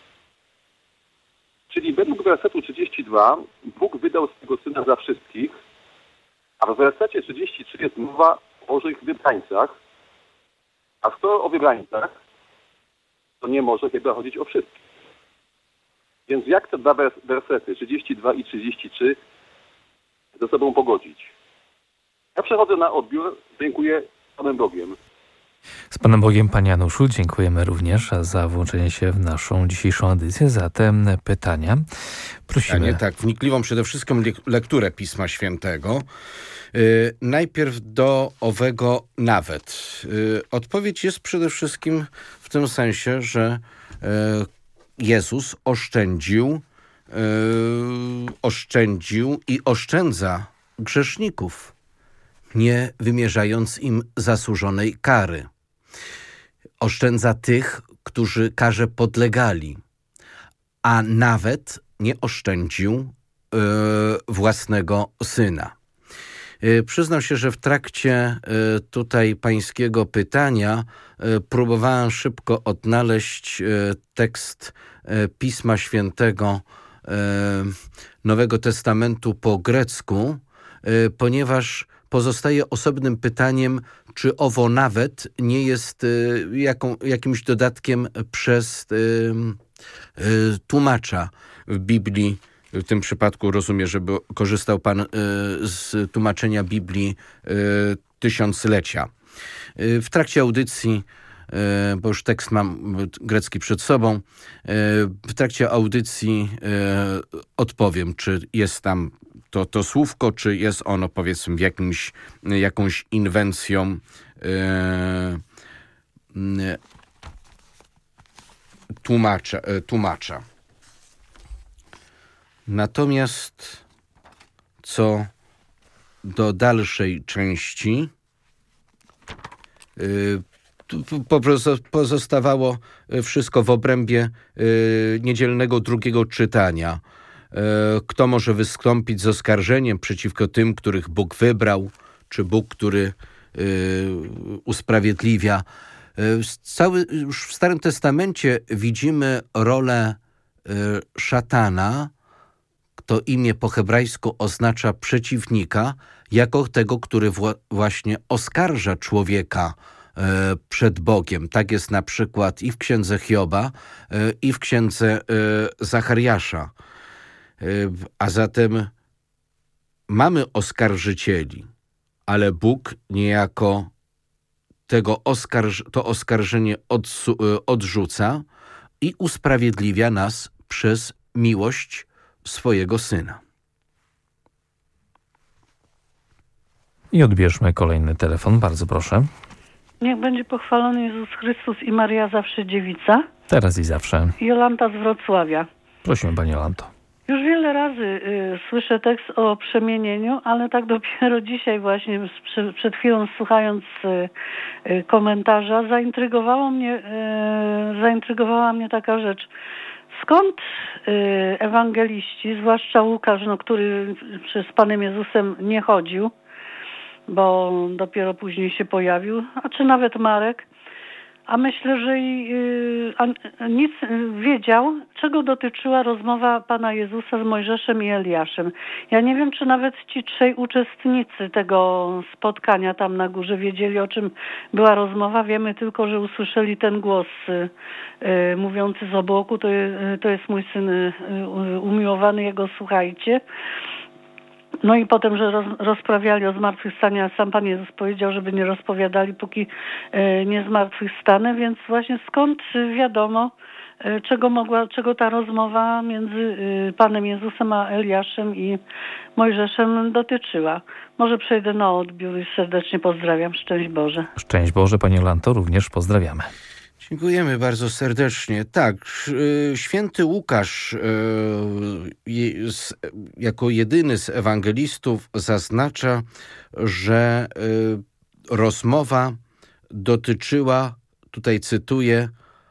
Czyli według wersetu 32 Bóg wydał swego Syna za wszystkich, a w wersecie 33 jest mowa o Bożych wybrańcach, a skoro o wybrańcach, to nie może chyba chodzić o wszystkich. Więc jak te dwa wersety, 32 i 33, ze sobą pogodzić? Ja przechodzę na odbiór. Dziękuję. Z Panem Bogiem. Z Panem Bogiem, panie Januszu, dziękujemy również za włączenie się w naszą dzisiejszą audycję, za te pytania. Prosimy. Tak, wnikliwą przede wszystkim lekturę Pisma Świętego. Najpierw do owego nawet. Odpowiedź jest przede wszystkim w tym sensie, że Jezus oszczędził i oszczędza grzeszników, nie wymierzając im zasłużonej kary. Oszczędza tych, którzy karze podlegali, a nawet nie oszczędził własnego Syna. Przyznam się, że w trakcie tutaj pańskiego pytania próbowałem szybko odnaleźć tekst Pisma Świętego Nowego Testamentu po grecku, ponieważ pozostaje osobnym pytaniem, czy owo nawet nie jest jakimś dodatkiem przez tłumacza w Biblii. W tym przypadku rozumiem, żeby korzystał pan z tłumaczenia Biblii Tysiąclecia. W trakcie audycji, bo już tekst mam grecki przed sobą, w trakcie audycji odpowiem, czy jest tam to słówko, czy jest ono, powiedzmy, jakąś inwencją tłumacza. Natomiast co do dalszej części, pozostawało wszystko w obrębie niedzielnego drugiego czytania. Kto może wystąpić z oskarżeniem przeciwko tym, których Bóg wybrał, czy Bóg, który usprawiedliwia. Już w Starym Testamencie widzimy rolę szatana, to imię po hebrajsku oznacza przeciwnika, jako tego, który właśnie oskarża człowieka przed Bogiem. Tak jest na przykład i w księdze Hioba, i w księdze Zachariasza. A zatem mamy oskarżycieli, ale Bóg niejako to oskarżenie odrzuca i usprawiedliwia nas przez miłość swojego Syna. I odbierzmy kolejny telefon, bardzo proszę. Niech będzie pochwalony Jezus Chrystus i Maria zawsze dziewica. Teraz i zawsze. Jolanta z Wrocławia. Prosimy, Pani Jolanto. Już wiele razy słyszę tekst o przemienieniu, ale tak dopiero dzisiaj właśnie, przed chwilą słuchając komentarza, zaintrygowała mnie taka rzecz. Skąd ewangeliści, zwłaszcza Łukasz, który z Panem Jezusem nie chodził, bo dopiero później się pojawił, a czy nawet Marek, a myślę, że nic wiedział, czego dotyczyła rozmowa Pana Jezusa z Mojżeszem i Eliaszem. Ja nie wiem, czy nawet ci trzej uczestnicy tego spotkania tam na górze wiedzieli, o czym była rozmowa. Wiemy tylko, że usłyszeli ten głos mówiący z obłoku, to jest mój syn umiłowany, jego słuchajcie. No i potem, że rozprawiali o zmartwychwstaniu, a sam Pan Jezus powiedział, żeby nie rozpowiadali, póki nie zmartwychwstanę, więc właśnie skąd wiadomo, czego ta rozmowa między Panem Jezusem a Eliaszem i Mojżeszem dotyczyła. Może przejdę na odbiór i serdecznie pozdrawiam. Szczęść Boże. Szczęść Boże, Pani Jolanto, również pozdrawiamy. Dziękujemy bardzo serdecznie. Tak, święty Łukasz jako jedyny z ewangelistów zaznacza, że rozmowa dotyczyła, tutaj cytuję,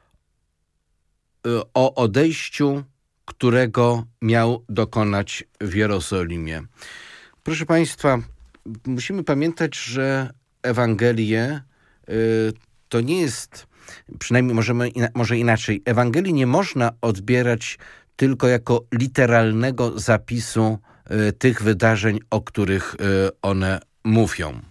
o odejściu, którego miał dokonać w Jerozolimie. Proszę Państwa, musimy pamiętać, że Ewangelie to nie jest, przynajmniej może inaczej, Ewangelii nie można odbierać tylko jako literalnego zapisu tych wydarzeń, o których one mówią.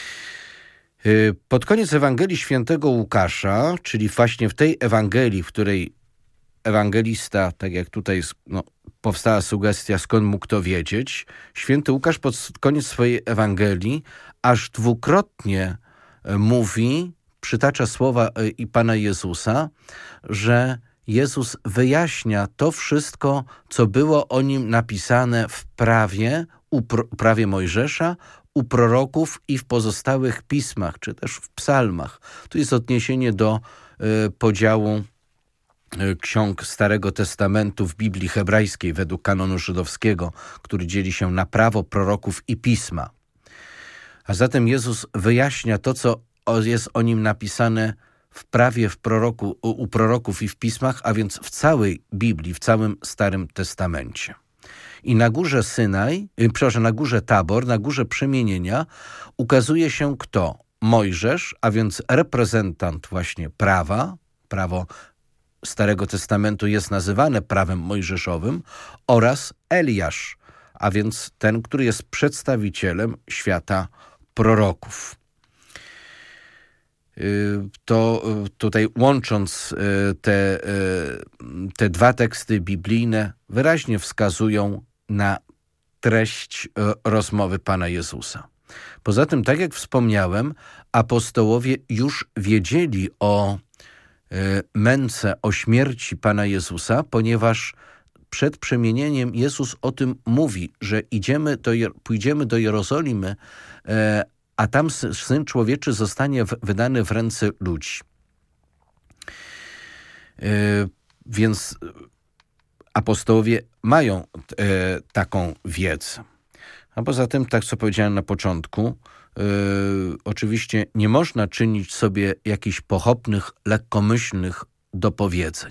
Pod koniec Ewangelii świętego Łukasza, czyli właśnie w tej Ewangelii, w której ewangelista, tak jak tutaj powstała sugestia, skąd mógł to wiedzieć, święty Łukasz pod koniec swojej Ewangelii aż dwukrotnie mówi, przytacza słowa i Pana Jezusa, że Jezus wyjaśnia to wszystko, co było o Nim napisane w prawie, prawie Mojżesza, u proroków i w pozostałych pismach, czy też w psalmach. Tu jest odniesienie do podziału ksiąg Starego Testamentu w Biblii hebrajskiej według kanonu żydowskiego, który dzieli się na prawo, proroków i pisma. A zatem Jezus wyjaśnia to, co jest o Nim napisane w prawie, u proroków i w pismach, a więc w całej Biblii, w całym Starym Testamencie. I na górze na górze Tabor, na górze przemienienia ukazuje się kto? Mojżesz, a więc reprezentant właśnie prawa. Prawo Starego Testamentu jest nazywane prawem mojżeszowym, oraz Eliasz, a więc ten, który jest przedstawicielem świata proroków. To tutaj łącząc te dwa teksty biblijne wyraźnie wskazują na treść rozmowy Pana Jezusa. Poza tym, tak jak wspomniałem, apostołowie już wiedzieli o męce, o śmierci Pana Jezusa, ponieważ przed przemienieniem Jezus o tym mówi, że pójdziemy do Jerozolimy, a tam Syn Człowieczy zostanie wydany w ręce ludzi. Więc apostołowie mają taką wiedzę. A poza tym, tak co powiedziałem na początku, oczywiście nie można czynić sobie jakichś pochopnych, lekkomyślnych dopowiedzeń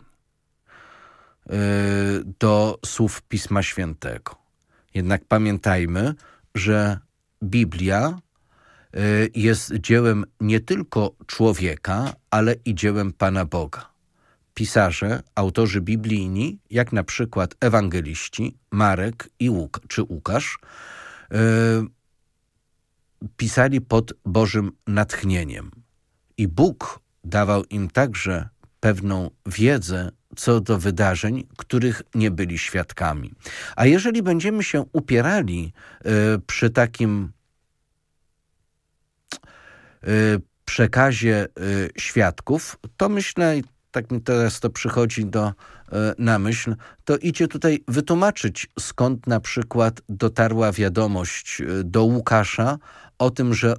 do słów Pisma Świętego. Jednak pamiętajmy, że Biblia jest dziełem nie tylko człowieka, ale i dziełem Pana Boga. Pisarze, autorzy biblijni, jak na przykład ewangeliści Marek czy Łukasz, pisali pod Bożym natchnieniem. I Bóg dawał im także pewną wiedzę co do wydarzeń, których nie byli świadkami. A jeżeli będziemy się upierali przy takim przekazie świadków, to myślę, tak mi teraz to przychodzi na myśl, to idzie tutaj wytłumaczyć, skąd na przykład dotarła wiadomość do Łukasza o tym, że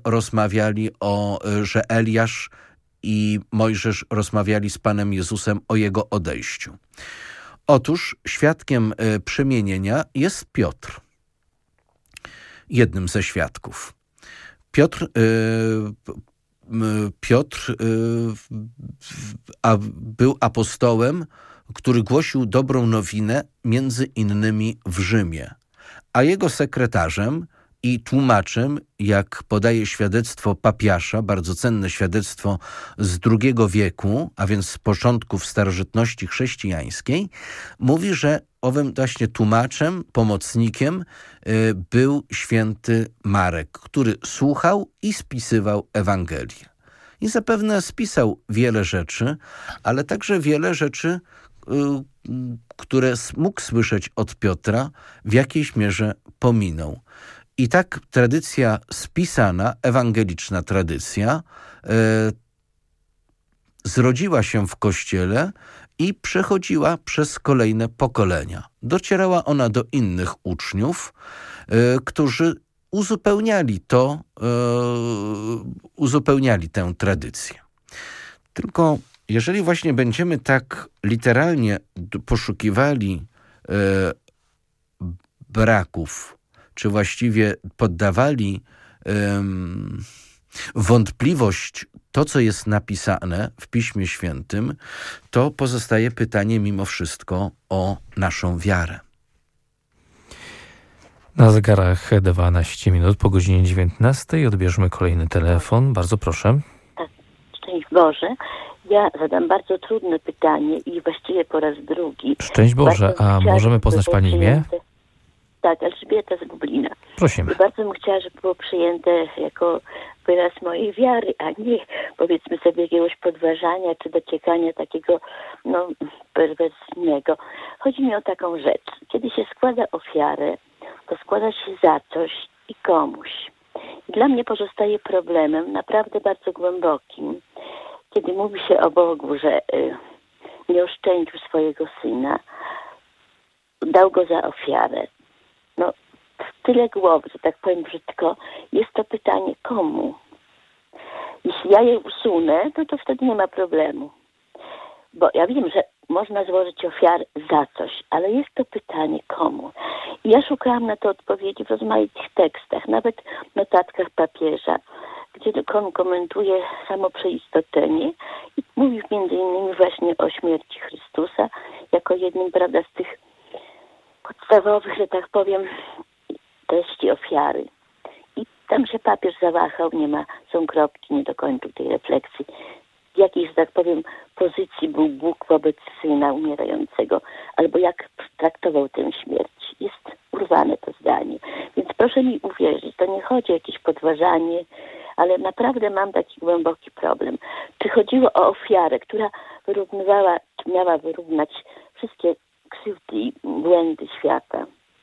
że Eliasz i Mojżesz rozmawiali z Panem Jezusem o Jego odejściu. Otóż świadkiem przemienienia jest Piotr. Jednym ze świadków. Piotr był apostołem, który głosił dobrą nowinę między innymi w Rzymie, a jego sekretarzem i tłumaczem, jak podaje świadectwo Papiasza, bardzo cenne świadectwo z II wieku, a więc z początków starożytności chrześcijańskiej, mówi, że owym właśnie tłumaczem, pomocnikiem był święty Marek, który słuchał i spisywał Ewangelię. I zapewne spisał wiele rzeczy, ale także wiele rzeczy, które mógł słyszeć od Piotra, w jakiejś mierze pominął. I tak tradycja spisana, ewangeliczna tradycja, zrodziła się w Kościele i przechodziła przez kolejne pokolenia. Docierała ona do innych uczniów, którzy uzupełniali tę tradycję. Tylko jeżeli właśnie będziemy tak literalnie poszukiwali braków, czy właściwie poddawali wątpliwość to, co jest napisane w Piśmie Świętym, to pozostaje pytanie mimo wszystko o naszą wiarę. Na zegarach 12 minut po godzinie 19 odbierzmy kolejny telefon. Bardzo proszę. Tak, szczęść Boże. Ja zadam bardzo trudne pytanie i właściwie po raz drugi. Szczęść Boże, a możemy poznać Pani imię? Tak, Elżbieta z Lublina. Prosimy. I bardzo bym chciała, żeby było przyjęte jako wyraz mojej wiary, a nie powiedzmy sobie jakiegoś podważania czy dociekania takiego perwersyjnego. Chodzi mi o taką rzecz. Kiedy się składa ofiarę, to składa się za coś i komuś. I dla mnie pozostaje problemem naprawdę bardzo głębokim, kiedy mówi się o Bogu, że nie oszczędził swojego Syna, dał Go za ofiarę. No, tyle głowy, że tak powiem brzydko, jest to pytanie komu? Jeśli ja je usunę, to wtedy nie ma problemu. Bo ja wiem, że można złożyć ofiarę za coś, ale jest to pytanie komu? I ja szukałam na to odpowiedzi w rozmaitych tekstach, nawet w notatkach papieża, gdzie on komentuje samo przeistotenie i mówi między innymi właśnie o śmierci Chrystusa jako jednym, prawda, z tych podstawowych, że tak powiem, treści ofiary. I tam się papież zawahał, są kropki, nie dokończył tej refleksji. W jakiej, że tak powiem, pozycji był Bóg wobec Syna umierającego, albo jak traktował tę śmierć. Jest urwane to zdanie. Więc proszę mi uwierzyć, to nie chodzi o jakieś podważanie, ale naprawdę mam taki głęboki problem. Czy chodziło o ofiarę, która miała wyrównać wszystkie krzywdy i błędy świata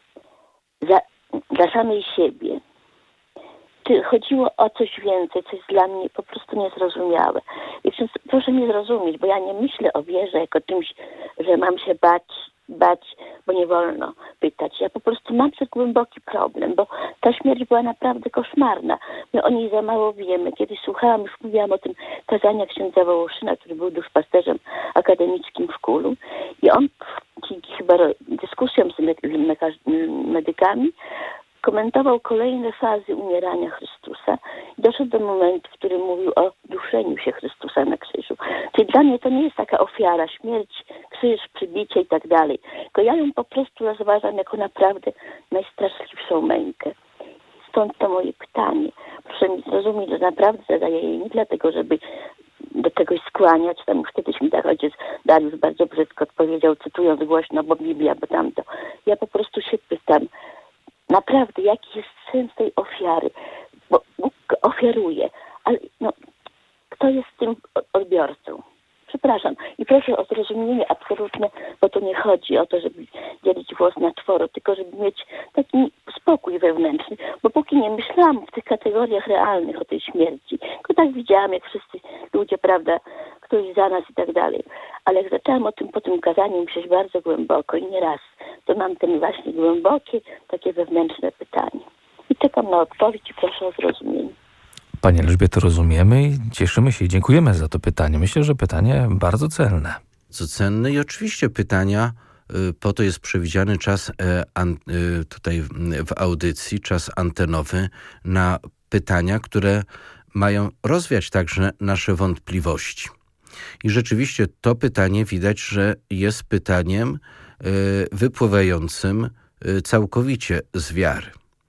dla samej siebie? Czy chodziło o coś więcej, co jest dla mnie po prostu niezrozumiałe? Więc proszę mnie zrozumieć, bo ja nie myślę o wierze jako czymś, że mam się bać, bo nie wolno pytać. Ja po prostu mam ten głęboki problem, bo ta śmierć była naprawdę koszmarna. My o niej za mało wiemy. Kiedyś słuchałam, już mówiłam o tym kazania księdza Wołoszyna, który był duszpasterzem akademickim w Kulu i on dzięki chyba dyskusjom z medykami komentował kolejne fazy umierania Chrystusa i doszedł do momentu, w którym mówił o duszeniu się Chrystusa na krzyżu. Czyli dla mnie to nie jest taka ofiara, śmierć, krzyż, przybicie i tak dalej. Tylko ja ją po prostu rozważam jako naprawdę najstraszliwszą mękę. Stąd to moje pytanie. Proszę mi zrozumieć, że naprawdę zadaję je nie dlatego, żeby do czegoś skłaniać. Tam już kiedyś mi tak ojciec Dariusz bardzo brzydko odpowiedział, cytując głośno, bo Biblia, bo tamto. Ja po prostu się pytam, naprawdę, jaki jest sens tej ofiary? Bo Bóg ofiaruje, ale kto jest tym odbiorcą? Przepraszam. I proszę o zrozumienie absolutne, bo tu nie chodzi o to, żeby dzielić włos na czworo, tylko żeby mieć taki spokój wewnętrzny. Bo póki nie myślałam w tych kategoriach realnych o tej śmierci, tylko tak widziałam, jak wszyscy ludzie, prawda, ktoś za nas i tak dalej. Ale jak zaczęłam o tym po tym kazaniu myśleć bardzo głęboko i nieraz, to mam ten właśnie głębokie, takie wewnętrzne pytanie. I czekam na odpowiedź i proszę o zrozumienie. Pani Elżbieto, rozumiemy i cieszymy się i dziękujemy za to pytanie. Myślę, że pytanie bardzo cenne. Co cenne i oczywiście pytania po to jest przewidziany czas tutaj w audycji, czas antenowy na pytania, które mają rozwiać także nasze wątpliwości. I rzeczywiście to pytanie widać, że jest pytaniem wypływającym całkowicie z wiary.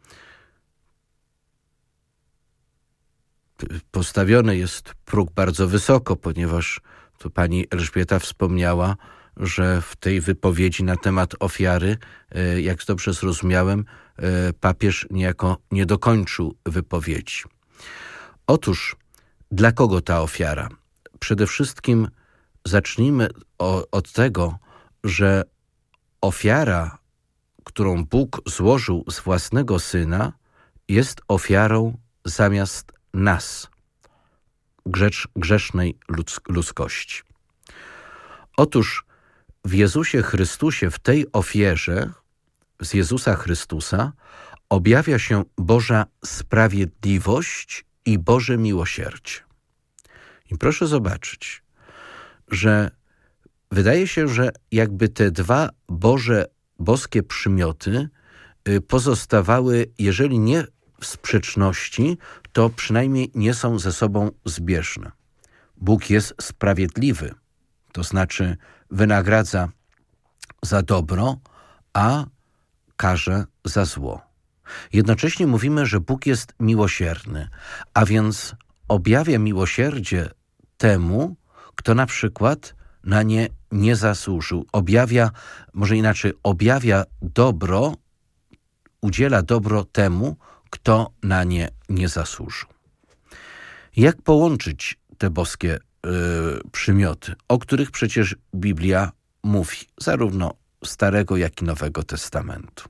Postawiony jest próg bardzo wysoko, ponieważ tu pani Elżbieta wspomniała, że w tej wypowiedzi na temat ofiary, jak dobrze zrozumiałem, papież niejako nie dokończył wypowiedzi. Otóż, dla kogo ta ofiara? Przede wszystkim zacznijmy od tego, że ofiara, którą Bóg złożył z własnego Syna, jest ofiarą zamiast nas, grzesznej ludzkości. Otóż w Jezusie Chrystusie, w tej ofierze, z Jezusa Chrystusa, objawia się Boża sprawiedliwość i Boże miłosierdzie. I proszę zobaczyć, że wydaje się, że jakby te dwa boskie przymioty pozostawały, jeżeli nie w sprzeczności, to przynajmniej nie są ze sobą zbieżne. Bóg jest sprawiedliwy, to znaczy wynagradza za dobro, a karze za zło. Jednocześnie mówimy, że Bóg jest miłosierny, a więc objawia miłosierdzie temu, kto na przykład na nie nie zasłużył. Objawia dobro, udziela dobro temu, kto na nie nie zasłużył. Jak połączyć te boskie przymioty, o których przecież Biblia mówi, zarówno Starego, jak i Nowego Testamentu?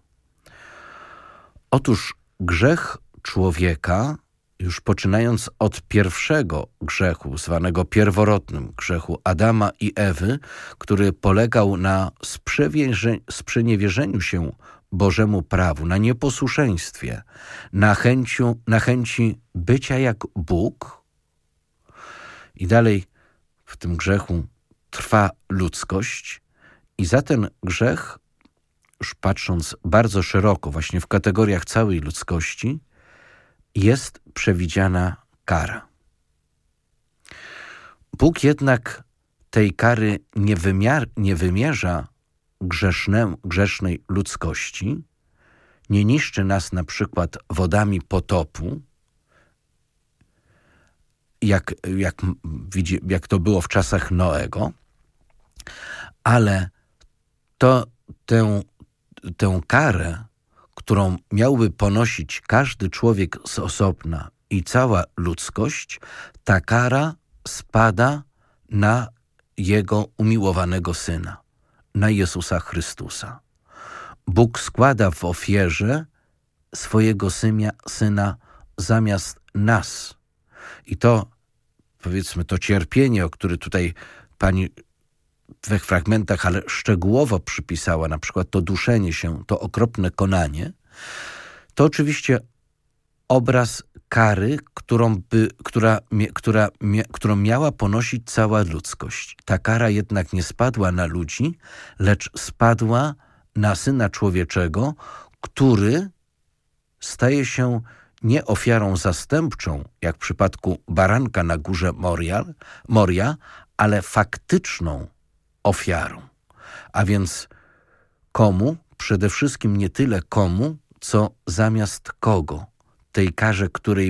Otóż grzech człowieka, już poczynając od pierwszego grzechu, zwanego pierworodnym grzechu Adama i Ewy, który polegał na sprzeniewierzeniu się Bożemu prawu, na nieposłuszeństwie, na chęci bycia jak Bóg. I dalej w tym grzechu trwa ludzkość i za ten grzech, już patrząc bardzo szeroko, właśnie w kategoriach całej ludzkości, jest przewidziana kara. Bóg jednak tej kary nie wymierza grzesznej ludzkości, nie niszczy nas na przykład wodami potopu, jak to było w czasach Noego, ale tę karę, którą miałby ponosić każdy człowiek z osobna i cała ludzkość, ta kara spada na Jego umiłowanego Syna, na Jezusa Chrystusa. Bóg składa w ofierze swojego Syna zamiast nas. I to, powiedzmy, to cierpienie, o które tutaj pani we fragmentach, ale szczegółowo przypisała, na przykład to duszenie się, to okropne konanie, to oczywiście obraz kary, którą miała ponosić cała ludzkość. Ta kara jednak nie spadła na ludzi, lecz spadła na Syna Człowieczego, który staje się nie ofiarą zastępczą, jak w przypadku baranka na górze Moria, ale faktyczną ofiarą. A więc komu? Przede wszystkim nie tyle komu, co zamiast kogo. Tej karze, której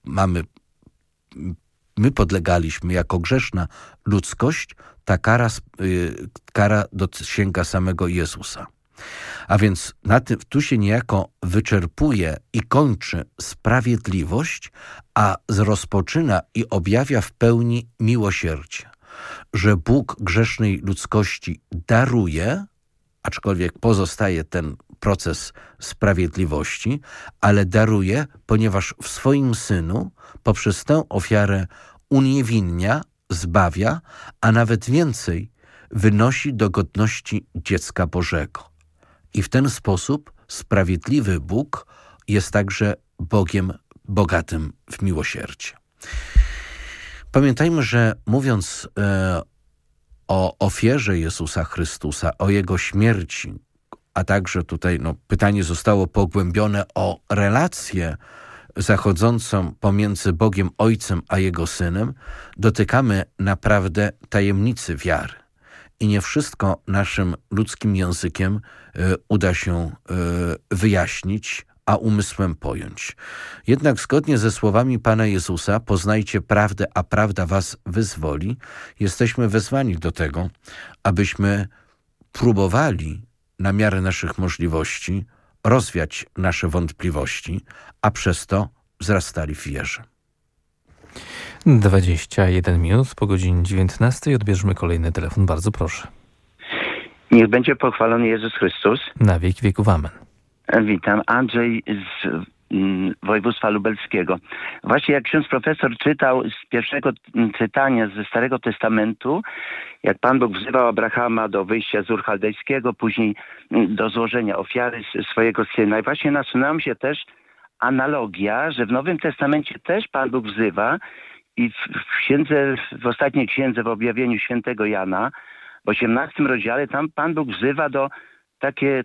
my podlegaliśmy jako grzeszna ludzkość, ta kara dosięga samego Jezusa. A więc tu się niejako wyczerpuje i kończy sprawiedliwość, a rozpoczyna i objawia w pełni miłosierdzie. Że Bóg grzesznej ludzkości daruje, aczkolwiek pozostaje ten proces sprawiedliwości, ale daruje, ponieważ w swoim Synu poprzez tę ofiarę uniewinnia, zbawia, a nawet więcej, wynosi do godności dziecka Bożego. I w ten sposób sprawiedliwy Bóg jest także Bogiem bogatym w miłosierdzie. Pamiętajmy, że mówiąc o ofierze Jezusa Chrystusa, o Jego śmierci, a także tutaj pytanie zostało pogłębione o relację zachodzącą pomiędzy Bogiem Ojcem a Jego Synem, dotykamy naprawdę tajemnicy wiary. I nie wszystko naszym ludzkim językiem uda się wyjaśnić, a umysłem pojąć. Jednak zgodnie ze słowami Pana Jezusa, poznajcie prawdę, a prawda was wyzwoli, jesteśmy wezwani do tego, abyśmy próbowali na miarę naszych możliwości rozwiać nasze wątpliwości, a przez to wzrastali w wierze. 21 minut po godzinie 19. Odbierzmy kolejny telefon. Bardzo proszę. Niech będzie pochwalony Jezus Chrystus. Na wieki wieków. Amen. Witam. Andrzej z województwa lubelskiego. Właśnie jak ksiądz profesor czytał z pierwszego czytania ze Starego Testamentu, jak Pan Bóg wzywał Abrahama do wyjścia z Ur Chaldejskiego, później do złożenia ofiary swojego syna. I właśnie nasunęła mi się też analogia, że w Nowym Testamencie też Pan Bóg wzywa i w ostatniej księdze, w objawieniu świętego Jana, w 18 rozdziale, tam Pan Bóg wzywa do takie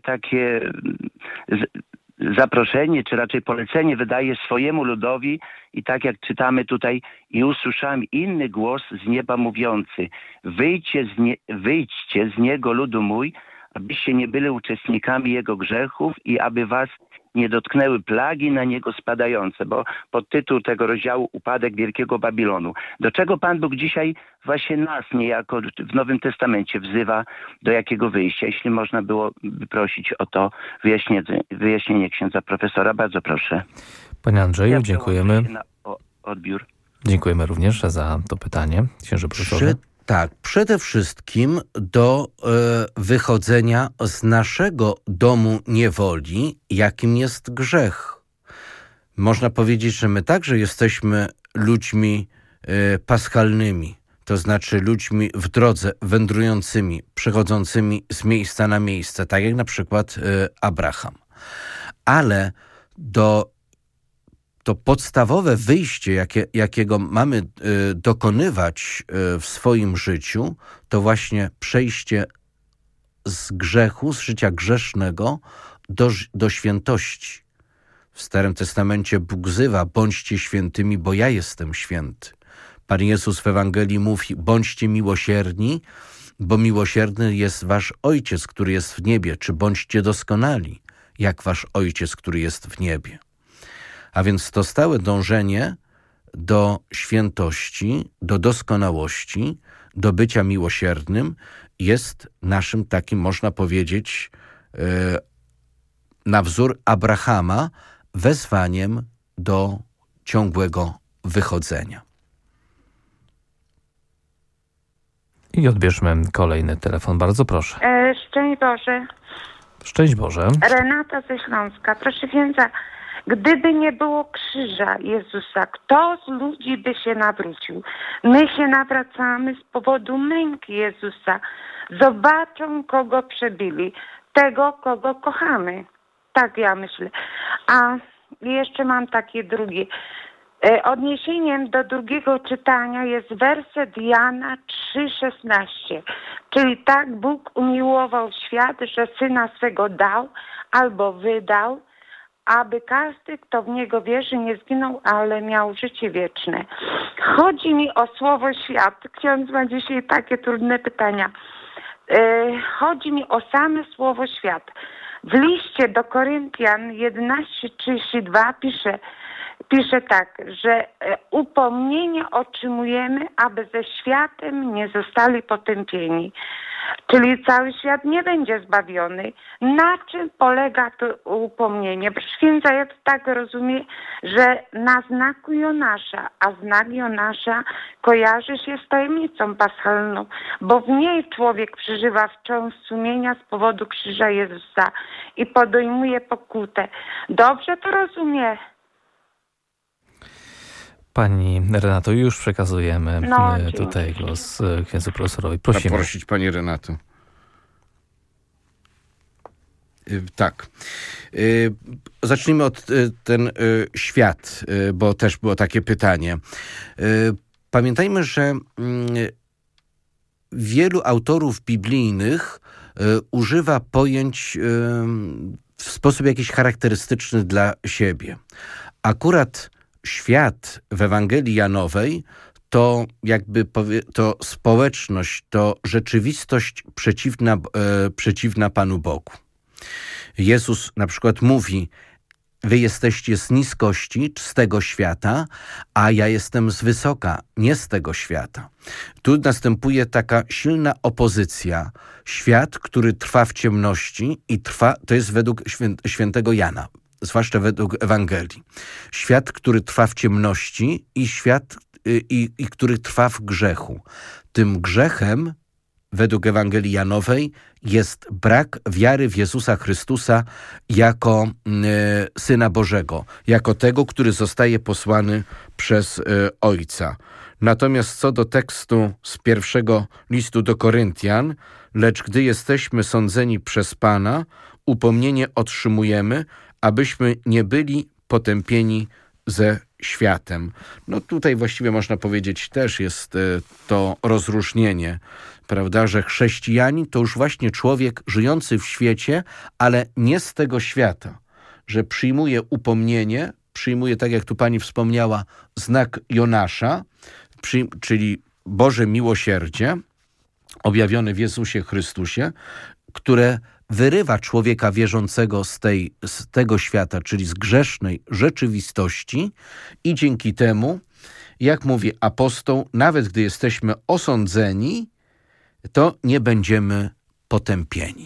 zaproszenie, czy raczej polecenie wydaje swojemu ludowi i tak jak czytamy tutaj, i usłyszałem inny głos z nieba mówiący: wyjdźcie z niego, ludu mój, abyście nie byli uczestnikami jego grzechów i aby was nie dotknęły plagi na niego spadające, bo podtytuł tego rozdziału Upadek Wielkiego Babilonu. Do czego Pan Bóg dzisiaj właśnie nas niejako w Nowym Testamencie wzywa, do jakiego wyjścia? Jeśli można byłoby prosić o to wyjaśnienie księdza profesora, bardzo proszę. Panie Andrzeju, dziękujemy. Na odbiór. Dziękujemy również za to pytanie. Księże profesorze. Przede wszystkim do wychodzenia z naszego domu niewoli, jakim jest grzech. Można powiedzieć, że my także jesteśmy ludźmi paschalnymi, to znaczy ludźmi w drodze wędrującymi, przechodzącymi z miejsca na miejsce, tak jak na przykład Abraham. Ale to podstawowe wyjście, jakiego mamy dokonywać w swoim życiu, to właśnie przejście z grzechu, z życia grzesznego do świętości. W Starym Testamencie Bóg wzywa: bądźcie świętymi, bo ja jestem święty. Pan Jezus w Ewangelii mówi: bądźcie miłosierni, bo miłosierny jest wasz Ojciec, który jest w niebie. Czy bądźcie doskonali, jak wasz Ojciec, który jest w niebie. A więc to stałe dążenie do świętości, do doskonałości, do bycia miłosiernym jest naszym takim, można powiedzieć, na wzór Abrahama, wezwaniem do ciągłego wychodzenia. I odbierzmy kolejny telefon. Bardzo proszę. Szczęść Boże. Szczęść Boże. Renata ze Śląska. Proszę księdza, gdyby nie było krzyża Jezusa, kto z ludzi by się nawrócił? My się nawracamy z powodu męki Jezusa. Zobaczą, kogo przebili. Tego, kogo kochamy. Tak ja myślę. A jeszcze mam takie drugie. Odniesieniem do drugiego czytania jest werset Jana 3,16. Czyli tak Bóg umiłował świat, że Syna swego dał albo wydał, aby każdy, kto w Niego wierzy, nie zginął, ale miał życie wieczne. Chodzi mi o słowo świat. Ksiądz ma dzisiaj takie trudne pytania. Chodzi mi o same słowo świat. W liście do Koryntian 11:32 pisze tak, że upomnienie otrzymujemy, aby ze światem nie zostali potępieni. Czyli cały świat nie będzie zbawiony. Na czym polega to upomnienie? Proszę księdza, ja to tak rozumiem, że na znaku Jonasza, a znak Jonasza kojarzy się z tajemnicą paschalną, bo w niej człowiek przeżywa wstrząs sumienia z powodu krzyża Jezusa i podejmuje pokutę. Dobrze to rozumiem? Pani Renato, już przekazujemy tutaj głos księdzu profesorowi. Prosimy. Poprosić Pani Renato. Tak. Zacznijmy od ten świat, bo też było takie pytanie. Pamiętajmy, że wielu autorów biblijnych używa pojęć w sposób jakiś charakterystyczny dla siebie. Akurat świat w Ewangelii Janowej to to społeczność, to rzeczywistość przeciwna Panu Bogu. Jezus na przykład mówi: wy jesteście z niskości, z tego świata, a ja jestem z wysoka, nie z tego świata. Tu następuje taka silna opozycja. Świat, który trwa w ciemności to jest według świętego Jana, zwłaszcza według Ewangelii. Świat, który trwa w ciemności i świat, który trwa w grzechu. Tym grzechem według Ewangelii Janowej jest brak wiary w Jezusa Chrystusa jako Syna Bożego, jako tego, który zostaje posłany przez Ojca. Natomiast co do tekstu z pierwszego listu do Koryntian, lecz gdy jesteśmy sądzeni przez Pana, upomnienie otrzymujemy, abyśmy nie byli potępieni ze światem. No tutaj właściwie można powiedzieć też jest to rozróżnienie, prawda, że chrześcijanin to już właśnie człowiek żyjący w świecie, ale nie z tego świata, że przyjmuje upomnienie, przyjmuje, tak jak tu pani wspomniała, znak Jonasza, czyli Boże miłosierdzie objawione w Jezusie Chrystusie, które wyrywa człowieka wierzącego z tego świata, czyli z grzesznej rzeczywistości i dzięki temu, jak mówi apostoł, nawet gdy jesteśmy osądzeni, to nie będziemy potępieni.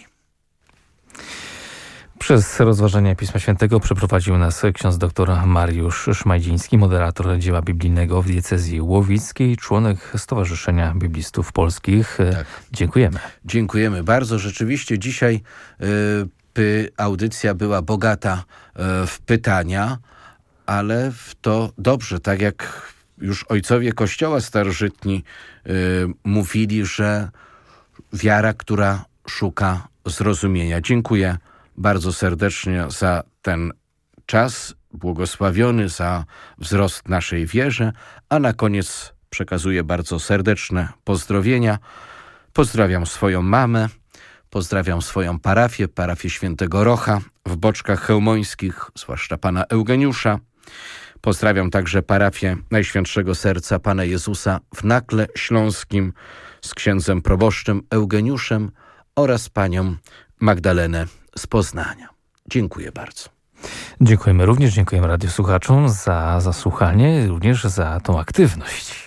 Przez rozważania Pisma Świętego przeprowadził nas ksiądz dr Mariusz Szmajdziński, moderator dzieła biblijnego w diecezji łowickiej, członek Stowarzyszenia Biblistów Polskich. Tak. Dziękujemy. Dziękujemy bardzo. Rzeczywiście dzisiaj audycja była bogata w pytania, ale to dobrze, tak jak już ojcowie Kościoła starożytni mówili, że wiara, która szuka zrozumienia. Dziękuję bardzo serdecznie za ten czas błogosławiony, za wzrost naszej wierze, a na koniec przekazuję bardzo serdeczne pozdrowienia. Pozdrawiam swoją mamę, pozdrawiam swoją parafię Świętego Rocha w Boczkach Chełmońskich, zwłaszcza pana Eugeniusza. Pozdrawiam także parafię Najświętszego Serca Pana Jezusa w Nakle Śląskim z księdzem proboszczem Eugeniuszem oraz panią Magdalenę z Poznania. Dziękuję bardzo. Dziękujemy również, dziękujemy radiosłuchaczom za słuchanie, również za tą aktywność.